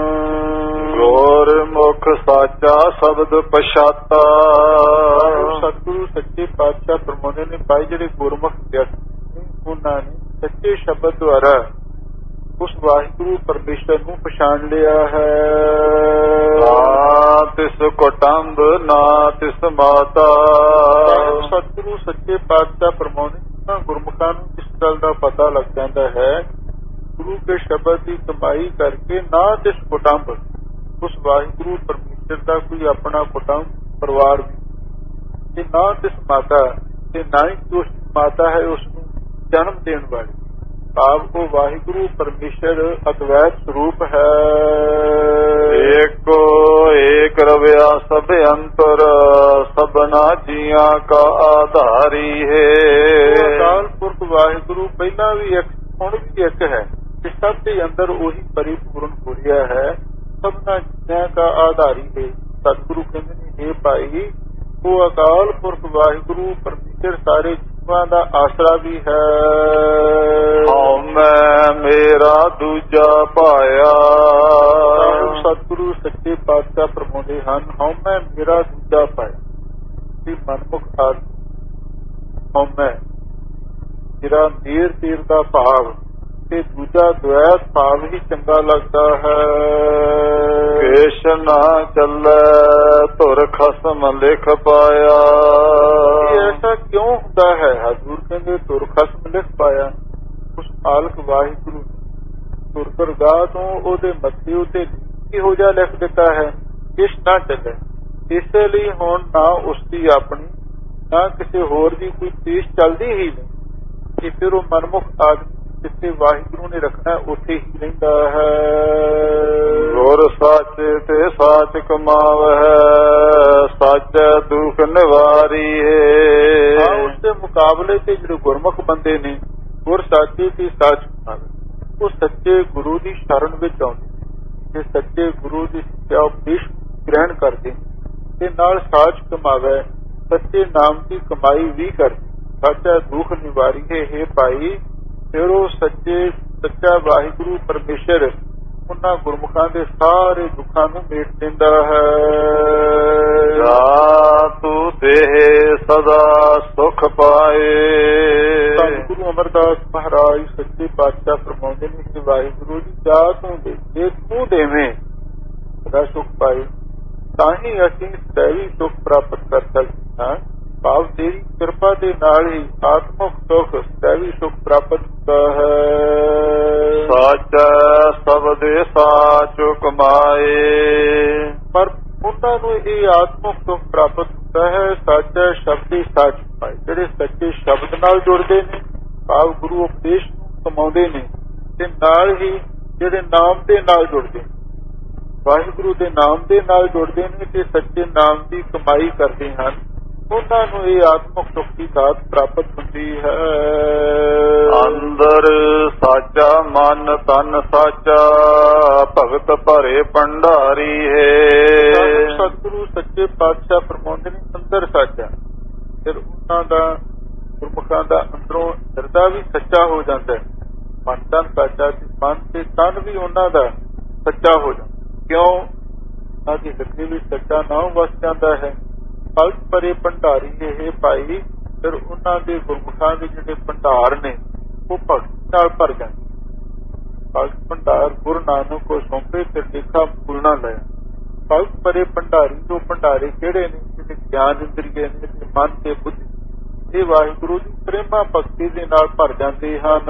ਗੁਰਮੁਖ ਸਾਚਾ ਸ਼ਬਦ ਪਛਾਤਾ। ਸਤਿਗੁਰੂ ਸੱਚੇ ਪਾਤਸ਼ਾਹ ਫਰਮਾਉਂਦੇ ਨੇ ਭਾਈ ਜਿਹੜੇ ਗੁਰਮੁਖ ਵਿਅਕਤੀ ਉਹਨਾਂ ਨੇ ਸੱਚੇ ਸ਼ਬਦ ਦੁਆਰਾ ਉਸ ਵਾਹਿਗੁਰੂ ਪਰਮੇਸ਼ਰ ਨੂੰ ਪਛਾਣ ਲਿਆ ਹੈ। ਨਾ ਤਿਸ ਕੁਟੰਬ ਨਾ ਤਿਸ ਮਾਤਾ। ਸਤਿਗੁਰੂ ਸੱਚੇ ਪਾਤਸ਼ਾਹ ਫਰਮਾਉਂਦੇ ਉਹਨਾਂ ਗੁਰਮੁਖਾਂ ਨੂੰ ਇਸ ਗੱਲ ਦਾ ਪਤਾ ਲੱਗ ਜਾਂਦਾ ਹੈ ਗੁਰੂ ਕੇ ਸ਼ਬਦ ਦੀ ਕਮਾਈ ਕਰਕੇ ਨਾ ਤਿਸ ਕੁਟੰਬ ਉਸ ਵਾਹਿਗੁਰੂ ਪਰਮੇਸ਼ਰ ਦਾ ਕੋਈ ਆਪਣਾ ਕੁਟੰਬ ਪਰਿਵਾਰ ਵੀ ਤੇ ਨਾ ਤਿਸ ਮਾਤਾ ਤੇ ਨਾ ਹੀ ਉਸ ਮਾਤਾ ਹੈ ਉਸ ਨੂੰ ਜਨਮ ਦੇਣ ਵਾਲੀ ਭਾਵ ਉਹ ਵਾਹਿਗੁਰੂ ਪਰਮੇਸ਼ਰ ਅਦਵੈਤ ਸਰੂਪ ਹੈ। ਏਕੋ ਏਕ ਰਵਿਆ ਸਭ ਅੰਤਰ ਸਭਨਾ ਜੀਆਂ ਕਾ ਆਧਾਰੀ ਹੈ। ਅਕਾਲ ਪੁਰਖ ਵਾਹਿਗੁਰੂ ਪਹਿਲਾਂ ਵੀ ਇੱਕ ਹੁਣ ਵੀ ਇੱਕ ਹੈ ਤੇ ਸਭ ਦੇ ਅੰਦਰ ਉਹੀ ਪਰਿਪੂਰਨ ਹੋ ਰਿਹਾ ਹੈ ਸਭਨਾ ਜੀਆਂ ਕਾ ਆਧਾਰੀ ਹੈ। ਸਤਿਗੁਰੂ ਕਹਿੰਦੇ ਨੇ ਇਹ ਭਾਈ ਉਹ ਅਕਾਲ ਪੁਰਖ ਵਾਹਿਗੁਰੂ ਪਰਮੇਸ਼ਰ ਸਾਰੇ ਜੀਵਾਂ ਦਾ ਆਸਰਾ ਵੀ ਹੈ। ਮੈਂ ਮੇਰਾ ਦੂਜਾ ਪਾਇਆ। ਸਤਿਗੁਰੂ ਸੱਚੇ ਪਾਤਸ਼ਾਹ ਫਰਮਾਉਂਦੇ ਹਨ ਹਉ ਮੈਂ ਮੇਰਾ ਦੂਜਾ ਪਾਇਆ ਕਿ ਮਨਮੁਖ ਆਦਮੀ ਹਉ ਮੈਂ ਜਿਹੜਾ ਮੇਰ ਤੀਰ ਦਾ ਭਾਵ ਤੇ ਦੂਜਾ ਦ્વੈਤ ਭਾਵ ਹੀ ਚੰਗਾ ਲੱਗਦਾ ਹੈ। ਕੇਸ਼ ਨਾ ਚੱਲੇ ਧੁਰ ਖਸਮ ਲਿਖ ਪਾਇਆ। ਐਸਾ ਕਿਉਂ ਹੁੰਦਾ ਹੈ? ਹਜ਼ੂਰ ਕਹਿੰਦੇ ਧੁਰ ਖਸਮ ਲਿਖ ਪਾਇਆ। ਉਸ ਮਾਲਕ ਵਾਹਿਗੁਰੂ ਧੁਰ ਦਰਗਾਹ ਤੋਂ ਉਹਦੇ ਮੱਥੇ ਉੱਤੇ ਇਹੋ ਜਿਹਾ ਲਿਖ ਦਿੱਤਾ ਹੈ ਕਿਸ਼ ਨਾ ਚੱਲੇ। ਇਸੇ ਲਈ ਹੁਣ ਨਾ ਉਸਦੀ ਆਪਣੀ ਨਾ ਕਿਸੇ ਹੋਰ ਦੀ ਕੋਈ ਚੀਜ਼ ਚੱਲਦੀ ਹੀ ਨਹੀਂ ਕਿ ਫਿਰ ਉਹ ਮਨਮੁਖ ਆਦਮੀ ਜਿੱਥੇ ਵਾਹਿਗੁਰੂ ਨੇ ਰੱਖਣਾ ਉੱਥੇ ਹੀ ਰਹਿੰਦਾ ਹੈ। ਗੁਰ ਸੱਚ ਤੇ ਸਾਚ ਕਮਾਵੈ ਸੱਚ ਦੁਖ ਨਿਵਾਰੀ ਹੈ। ਉਸ ਦੇ ਮੁਕਾਬਲੇ ਤੇ ਜਿਹੜੇ ਗੁਰਮੁਖ ਬੰਦੇ ਨੇ ਗੁਰ ਸਾਚੇ ਤੇ ਸਾਚ ਕਮਾਵੇ ਉਹ ਸੱਚੇ ਗੁਰੂ ਦੀ ਸ਼ਰਨ ਵਿੱਚ ਆਉਂਦੇ ਤੇ ਸੱਚੇ ਗੁਰੂ ਦੀ ਸਿੱਖਿਆ ਉਪਦੇਸ਼ ਗ੍ਰਹਿਣ ਕਰਦੇ ਤੇ ਨਾਲ ਸਾਚ ਕਮਾਵੇ ਸੱਚੇ ਨਾਮ ਦੀ ਕਮਾਈ ਵੀ ਕਰਦੇ ਸੱਚਾ ਦੁਖ ਨਿਵਾਰੀ ਹੈ। ਇਹ ਭਾਈ ਫਿਰ ਉਹ ਸੱਚੇ ਸੱਚਾ ਵਾਹਿਗੁਰੂ ਪਰਮੇਸ਼ਰ ਉਹਨਾਂ ਗੁਰਮੁਖਾਂ ਦੇ ਸਾਰੇ ਦੁੱਖਾਂ ਨੂੰ ਮੇਟ ਦਿੰਦਾ ਹੈ। ਜਾ ਤੂੰ ਦੇਹ ਸਦਾ ਸੁਖ ਪਾਏ। ਗੁਰੂ ਅਮਰਦਾਸ ਮਹਾਰਾਜ ਸੱਚੇ ਪਾਤਸ਼ਾਹ ਫਰਮਾਉਂਦੇ ਨੇ ਕਿ ਵਾਹਿਗੁਰੂ ਜੀ ਜਾ ਤੂੰ ਦੇ ਜੇ ਤੂੰ ਦੇਵੇਂ ਸਦਾ ਸੁਖ ਪਾਏ ਤਾਂ ਹੀ ਅਸੀਂ ਸदैवी ਸੁਖ ਪ੍ਰਾਪਤ ਕਰ ਸਕਦੇ ਹਾਂ। ਭਾਵ ਤੇਰੀ ਕਿਰਪਾ ਦੇ ਨਾਲ ਹੀ ਆਤਮਿਕ ਸੁਖ ਸदैवी ਸੁਖ ਪ੍ਰਾਪਤ ਹੁੰਦਾ ਹੈ। ਸੱਚ ਸਬਦੇ ਸਾਚ ਕਮਾਏ। ਪਰ ਉਹਨਾਂ ਨੂੰ ਇਹ ਆਤਮਿਕ ਸੁਖ ਪ੍ਰਾਪਤ ਹੁੰਦਾ ਹੈ ਸੱਚ ਸ਼ਬਦੀ ਸਾਚ ਕਮਾਏ ਜਿਹੜੇ ਸੱਚੇ ਸ਼ਬਦ ਨਾਲ ਜੁੜਦੇ ਨੇ ਭਾਵ ਗੁਰੂ ਉਪਦੇਸ਼ ਨੂੰ ਕਮਾਉਂਦੇ ਨੇ ਤੇ ਨਾਲ ਹੀ ਜਿਹੜੇ ਨਾਮ ਦੇ ਨਾਲ ਜੁੜਦੇ ਨੇ ਵਾਹਿਗੁਰੂ ਦੇ ਨਾਮ ਦੇ ਨਾਲ ਜੁੜਦੇ ਨੇ ਤੇ ਸੱਚੇ ਨਾਮ ਦੀ ਕਮਾਈ ਕਰਦੇ ਹਨ ਉਹਨਾਂ ਨੂੰ ਇਹ ਆਤਮਿਕ ਸੁਖ ਦੀ ਦਾਤ ਪ੍ਰਾਪਤ ਹੁੰਦੀ ਹੈ। ਅੰਦਰ ਸਾਚਾ ਮਨ ਤਨ ਸਾਚਾ ਭਗਤ ਭਰੇ ਭੰਡਾਰੀ ਹੈ। ਸਤਿਗੁਰੂ ਸੱਚੇ ਪਾਤਸ਼ਾਹ ਫਰਮਾਉਂਦੇ ਨੇ ਅੰਦਰ ਸਾਚਾ ਫਿਰ ਉਹਨਾਂ ਦਾ ਗੁਰਮੁਖਾਂ ਦਾ ਅੰਦਰੋਂ ਹਿਰਦਾ ਵੀ ਸੱਚਾ ਹੋ ਜਾਂਦਾ ਹੈ। ਮਨ ਤਨ ਸਾਚਾ ਤੇ ਮਨ ਤੇ ਤਨ ਵੀ ਉਹਨਾਂ ਦਾ ਸੱਚਾ ਹੋ ਜਾਂਦਾ ਕਿਉਂ ਉਹਨਾਂ ਦੀ ਹਿਰਦੇ ਵਿੱਚ ਸੱਚਾ ਨਾਮ ਵਸ ਜਾਂਦਾ ਹੈ। ਭਗਤ ਭਰੇ ਭੰਡਾਰੀ ਇਹ ਭਾਈ ਫਿਰ ਉਹਨਾਂ ਦੇ ਗੁਰਮੁਖਾਂ ਦੇ ਜਿਹੜੇ ਭੰਡਾਰ ਨੇ ਉਹ ਭਗਤ ਨਾਲ ਭਰ ਜਾਂਦੇ। ਭਗਤ ਭੰਡਾਰ ਗੁਰੂ ਨਾਨਕ ਕੋ ਸੌਂਪੇ ਤੇ ਦੇਖਾ ਫੁੱਲ ਨਾ ਲਿਆ। ਭਗਤ ਭਰੇ ਭੰਡਾਰੀ ਤੋਂ ਭੰਡਾਰੇ ਕਿਹੜੇ ਨੇ ਜਿਹੜੇ ਗਿਆਨ ਇੰਦਰੀਏ ਨੇ ਤੇ ਮਨ ਤੇ ਬੁੱਧੀ ਇਹ ਵਾਹਿਗੁਰੂ ਦੀ ਪ੍ਰੇਮਾ ਭਗਤੀ ਦੇ ਨਾਲ ਭਰ ਜਾਂਦੇ ਹਨ।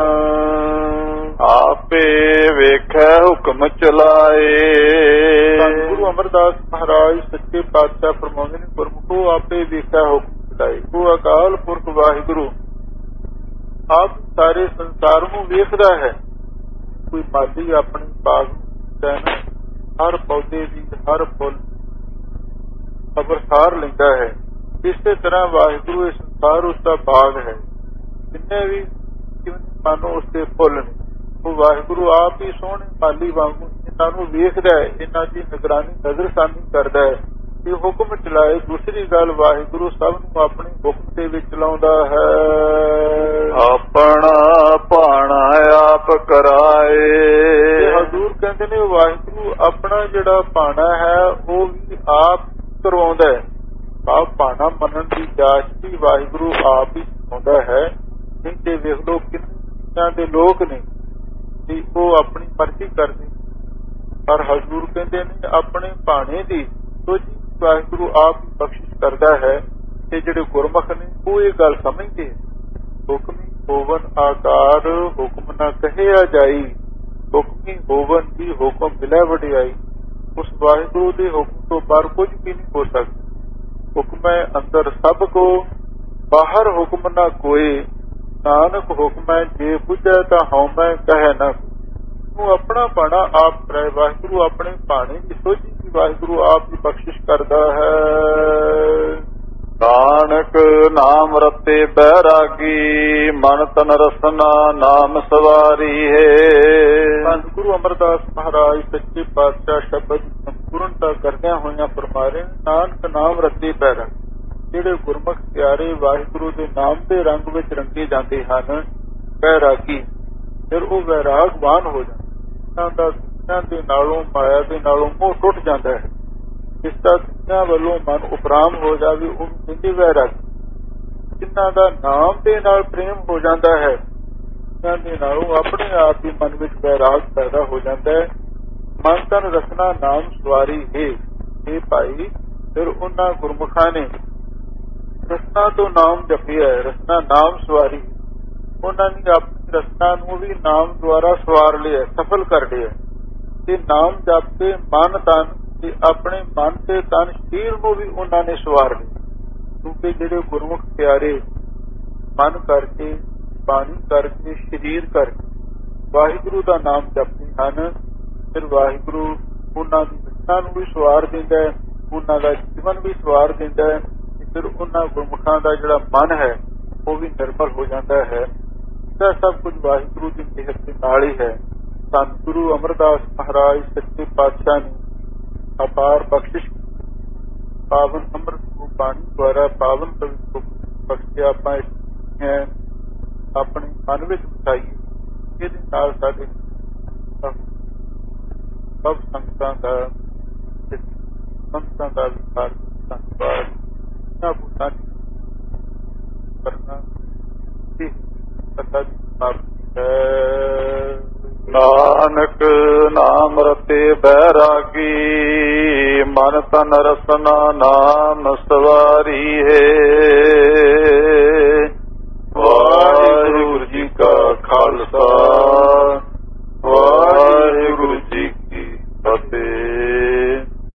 ਆਪੇ ਵੇਖੈ ਹੁਕਮ ਚਲਾਏ। ਗੁਰੂ ਅਮਰਦਾਸ ਮਹਾਰਾਜ ਸੱਚੇ ਪਾਤਸ਼ਾਹ ਫਰਮਾਉਂਦੇ ਨੇ ਗੁਰਮੁਖੋ ਆਪੇ ਵੇਖੈ ਹੁਕਮ ਚਲਾਏ। ਉਹ ਅਕਾਲ ਪੁਰਖ ਵਾਹਿਗੁਰੂ ਆਪ ਸਾਰੇ ਸੰਸਾਰ ਨੂੰ ਵੇਖਦਾ ਹੈ। ਕੋਈ ਮਾਲੀ ਆਪਣੀ ਬਾਗ ਹਰ ਪੌਦੇ ਦੀ ਹਰ ਫੁੱਲ ਖਬਰਸਾਰ ਲੈਂਦਾ ਹੈ। ਇਸੇ ਤਰ੍ਹਾਂ ਵਾਹਿਗੁਰੂ ਇਹ ਸੰਸਾਰ ਉਸਦਾ ਬਾਗ ਹੈ। ਜਿੰਨੇ ਵੀ ਮਾਨੋ ਉਸਦੇ ਫੁੱਲ ਨੇ ਉਹ ਵਾਹਿਗੁਰੂ ਆਪ ਹੀ ਸੋਹਣੇ ਮਾਲੀ ਵਾਂਗੂ ਇਹਨਾਂ ਨੂੰ ਵੇਖਦਾ ਹੈ ਇਹਨਾਂ ਦੀ ਨਿਗਰਾਨੀ ਨਜ਼ਰਸਾਨੀ ਕਰਦਾ ਹੈ ਇਹ ਹੁਕਮ ਚਲਾਏ। ਦੂਸਰੀ ਗੱਲ, ਵਾਹਿਗੁਰੂ ਸਭ ਨੂੰ ਆਪਣੇ ਹੁਕਮ ਦੇ ਵਿੱਚ ਲਾਉਂਦਾ ਹੈ। ਆਪਣਾ ਭਾਣਾ ਆਪ ਕਰਾਏ। ਹਜ਼ੂਰ ਕਹਿੰਦੇ ਨੇ ਵਾਹਿਗੁਰੂ ਆਪਣਾ ਜਿਹੜਾ ਭਾਣਾ ਹੈ ਉਹ ਵੀ ਆਪ ਕਰਵਾਉਂਦਾ ਹੈ। ਆਪ ਭਾਣਾ ਮੰਨਣ ਦੀ ਜਾਚ ਵੀ ਵਾਹਿਗੁਰੂ ਆਪ ਹੀ ਸਿਖਾਉਂਦਾ ਹੈ। ਨਹੀਂ ਤੇ ਵੇਖ ਲੋ ਕਿੰਨੇ ਦੇ ਲੋਕ ਨੇ ਕਿ ਉਹ ਆਪਣੀ ਮਰਜ਼ੀ ਕਰਦੇ, ਪਰ ਹਜ਼ੂਰ ਕਹਿੰਦੇ ਨੇ ਆਪਣੇ ਭਾਣੇ ਦੀ ਸੋਝੀ ਵਾਹਿਗੁਰੂ ਆਪ ਬਖਸ਼ਿਸ਼ ਕਰਦਾ ਹੈ। ਤੇ ਜਿਹੜੇ ਗੁਰਮੁਖ ਨੇ ਉਹ ਇਹ ਗੱਲ ਸਮਝਦੇ, ਹੁਕਮੀ ਹੋਵਨ ਆਕਾਰ ਹੁਕਮ ਨਾ ਕਹਿਆ ਜਾਈ, ਹੁਕਮੀ ਹੋਵਨ ਦੀ ਹੁਕਮ ਮਿਲੇ ਵਡਿਆਈ। ਉਸ ਵਾਹਿਗੁਰੂ ਦੇ ਹੁਕਮ ਤੋਂ ਬਾਹਰ ਕੁਝ ਵੀ ਨਹੀਂ ਹੋ ਸਕਦਾ। ਹੁਕਮੈ ਅੰਦਰ ਸਭ ਕੋ ਬਾਹਰ ਹੁਕਮ ਨਾ ਕੋਏ, ਨਾਨਕ ਹੁਕਮੈ ਜੇ ਬੁਝੈ ਤਾਂ ਹਉਮੈ ਕਹਿ ਨਾ। ਉਹ ਆਪਣਾ ਭਾਣਾ ਆਪ ਕਰਾਏ। ਵਾਹਿਗੁਰੂ ਆਪਣੇ ਭਾਣੇ ਦੀ ਸੋਝੀ ਵੀ ਵਾਹਿਗੁਰੂ ਆਪ ਹੀ ਬਖਸ਼ਿਸ਼ ਕਰਦਾ ਹੈ। ਨਾਨਕ ਨਾਮ ਰਤੇ ਬੈਰਾਗੀ, ਮਨ ਤਨ ਰਸਨਾ ਨਾਮ ਸਵਾਰੀ ਹੈ। ਗੁਰੂ ਅਮਰਦਾਸ ਮਹਾਰਾਜ ਸੱਚੇ ਪਾਤਸ਼ਾਹ ਸ਼ਬਦ ਸੰਪੂਰਨਤਾ ਕਰਦਿਆਂ ਹੋਇਆਂ ਫਰਮਾ ਰਹੇ, ਨਾਨਕ ਨਾਮ ਰਤੇ ਬੈਰਾਗੀ। ਜਿਹੜੇ ਗੁਰਮੁਖ ਪਿਆਰੇ ਵਾਹਿਗੁਰੂ ਦੇ ਨਾਮ ਦੇ ਰੰਗ ਵਿੱਚ ਰੰਗੇ ਜਾਂਦੇ ਹਨ, ਬੈਰਾਗੀ, ਫਿਰ ਉਹ ਵੈਰਾਗਵਾਨ ਹੋ ਜਾਂਦੇ। ਇਹਨਾਂ ਦਾ ਦੁਨੀਆਂ ਦੇ ਨਾਲੋਂ ਮਾਇਆ ਦੇ ਨਾਲੋਂ ਮੋਹ ਟੁੱਟ ਜਾਂਦਾ ਹੈ। ਜਿਸ ਦਾ ਦੁਨੀਆਂ ਵੱਲੋਂ ਮਨ ਉਪਰਾਮ ਹੋ ਜਾਵੇ ਉਹਨੂੰ ਕਹਿੰਦੇ ਵੈਰਾਗੀ। ਜਿਨ੍ਹਾਂ ਦਾ ਨਾਮ ਦੇ ਨਾਲ ਪ੍ਰੇਮ ਹੋ ਜਾਂਦਾ ਹੈ, ਇਹਨਾਂ ਦੇ ਨਾਲੋਂ ਆਪਣੇ ਆਪ ਹੀ ਮਨ ਵਿੱਚ ਵੈਰਾਗ ਪੈਦਾ ਹੋ ਜਾਂਦਾ ਹੈ। ਮਨ ਤਨ ਰਸਨਾ ਨਾਮ ਸਵਾਰੀ ਹੈ। ਇਹ ਭਾਈ ਫਿਰ ਉਹਨਾਂ ਗੁਰਮੁਖਾਂ ਨੇ ਰਸਨਾ ਤੋਂ ਨਾਮ ਜਪਿਆ ਹੈ। ਰਸਨਾ ਨਾਮ ਸਵਾਰੀ, ਉਹਨਾਂ ਨੇ ਆਪਣੀ ਰਸਨਾ ਨੂੰ ਵੀ ਨਾਮ ਦੁਆਰਾ ਸਵਾਰ ਲਿਆ, ਸਫਲ ਕਰ ਲਿਆ। ਤੇ ਨਾਮ ਜਪ ਕੇ ਮਨ ਤਨ ਤੇ ਆਪਣੇ ਮਨ ਤੇ ਤਨ ਸਰੀਰ ਨੂੰ ਵੀ ਉਹਨਾਂ ਨੇ ਸਵਾਰ ਲਿਆ। ਕਿਉਂਕਿ ਜਿਹੜੇ ਗੁਰਮੁਖ ਪਿਆਰੇ ਮਨ ਕਰਕੇ, ਬਾਣੀ ਕਰਕੇ, ਸਰੀਰ ਕਰਕੇ ਵਾਹਿਗੁਰੂ ਦਾ ਨਾਮ ਜਪਦੇ ਹਨ, ਫਿਰ ਵਾਹਿਗੁਰੂ ਉਹਨਾਂ ਦੀ ਰਸਨਾ ਨੂੰ ਵੀ ਸਵਾਰ ਦਿੰਦਾ ਹੈ, ਉਹਨਾਂ ਦਾ ਜੀਵਨ ਵੀ ਸਵਾਰ ਦਿੰਦਾ ਹੈ। ਫਿਰ ਉਹਨਾਂ ਗੁਰਮੁਖਾਂ ਦਾ ਜਿਹੜਾ ਮਨ ਹੈ ਉਹ ਵੀ ਨਿਰਮਲ ਹੋ ਜਾਂਦਾ ਹੈ। ਇਹ ਸਭ ਕੁਝ ਵਾਹਿਗੁਰੂ ਦੀ ਮਿਹਰ ਦੇ ਨਾਲ ਹੀ ਹੈ। ਧੰਨ ਗੁਰੂ ਅਮਰਦਾਸ ਮਹਾਰਾਜ ਸੱਚੇ ਪਾਤਸ਼ਾਹ ਨੇ ਅਪਾਰ ਬਖਸ਼ਿਸ਼ ਪਾਵਨ ਅੰਮ੍ਰਿਤ ਨੂੰ ਬਾਣੀ ਦੁਆਰਾ ਪਾਵਨ ਪਵਿੱਤਰ ਬਖਸ਼ਿਆ। ਆਪਾਂ ਹੈ ਆਪਣੇ ਮਨ ਵਿੱਚ ਵਸਾਈਏ। ਇਹਦੇ ਨਾਲ ਸਾਡੇ ਸਭ ਸੰਗਤਾਂ ਦਾ ਸੰਗਤਾਂ ਦਾ ਵਿਚਾਰ ਧੰਨਵਾਦ ਨਾ ਕਰਨਾ ਤੇ ਪਤਾ ਨਾਨਕ ਨਾਮ ਰਤੇ ਬੈਰਾਗੀ, ਮਨ ਤਨ ਰਸਨਾ ਨਾਮ ਸਵਾਰੀ ਹੈ।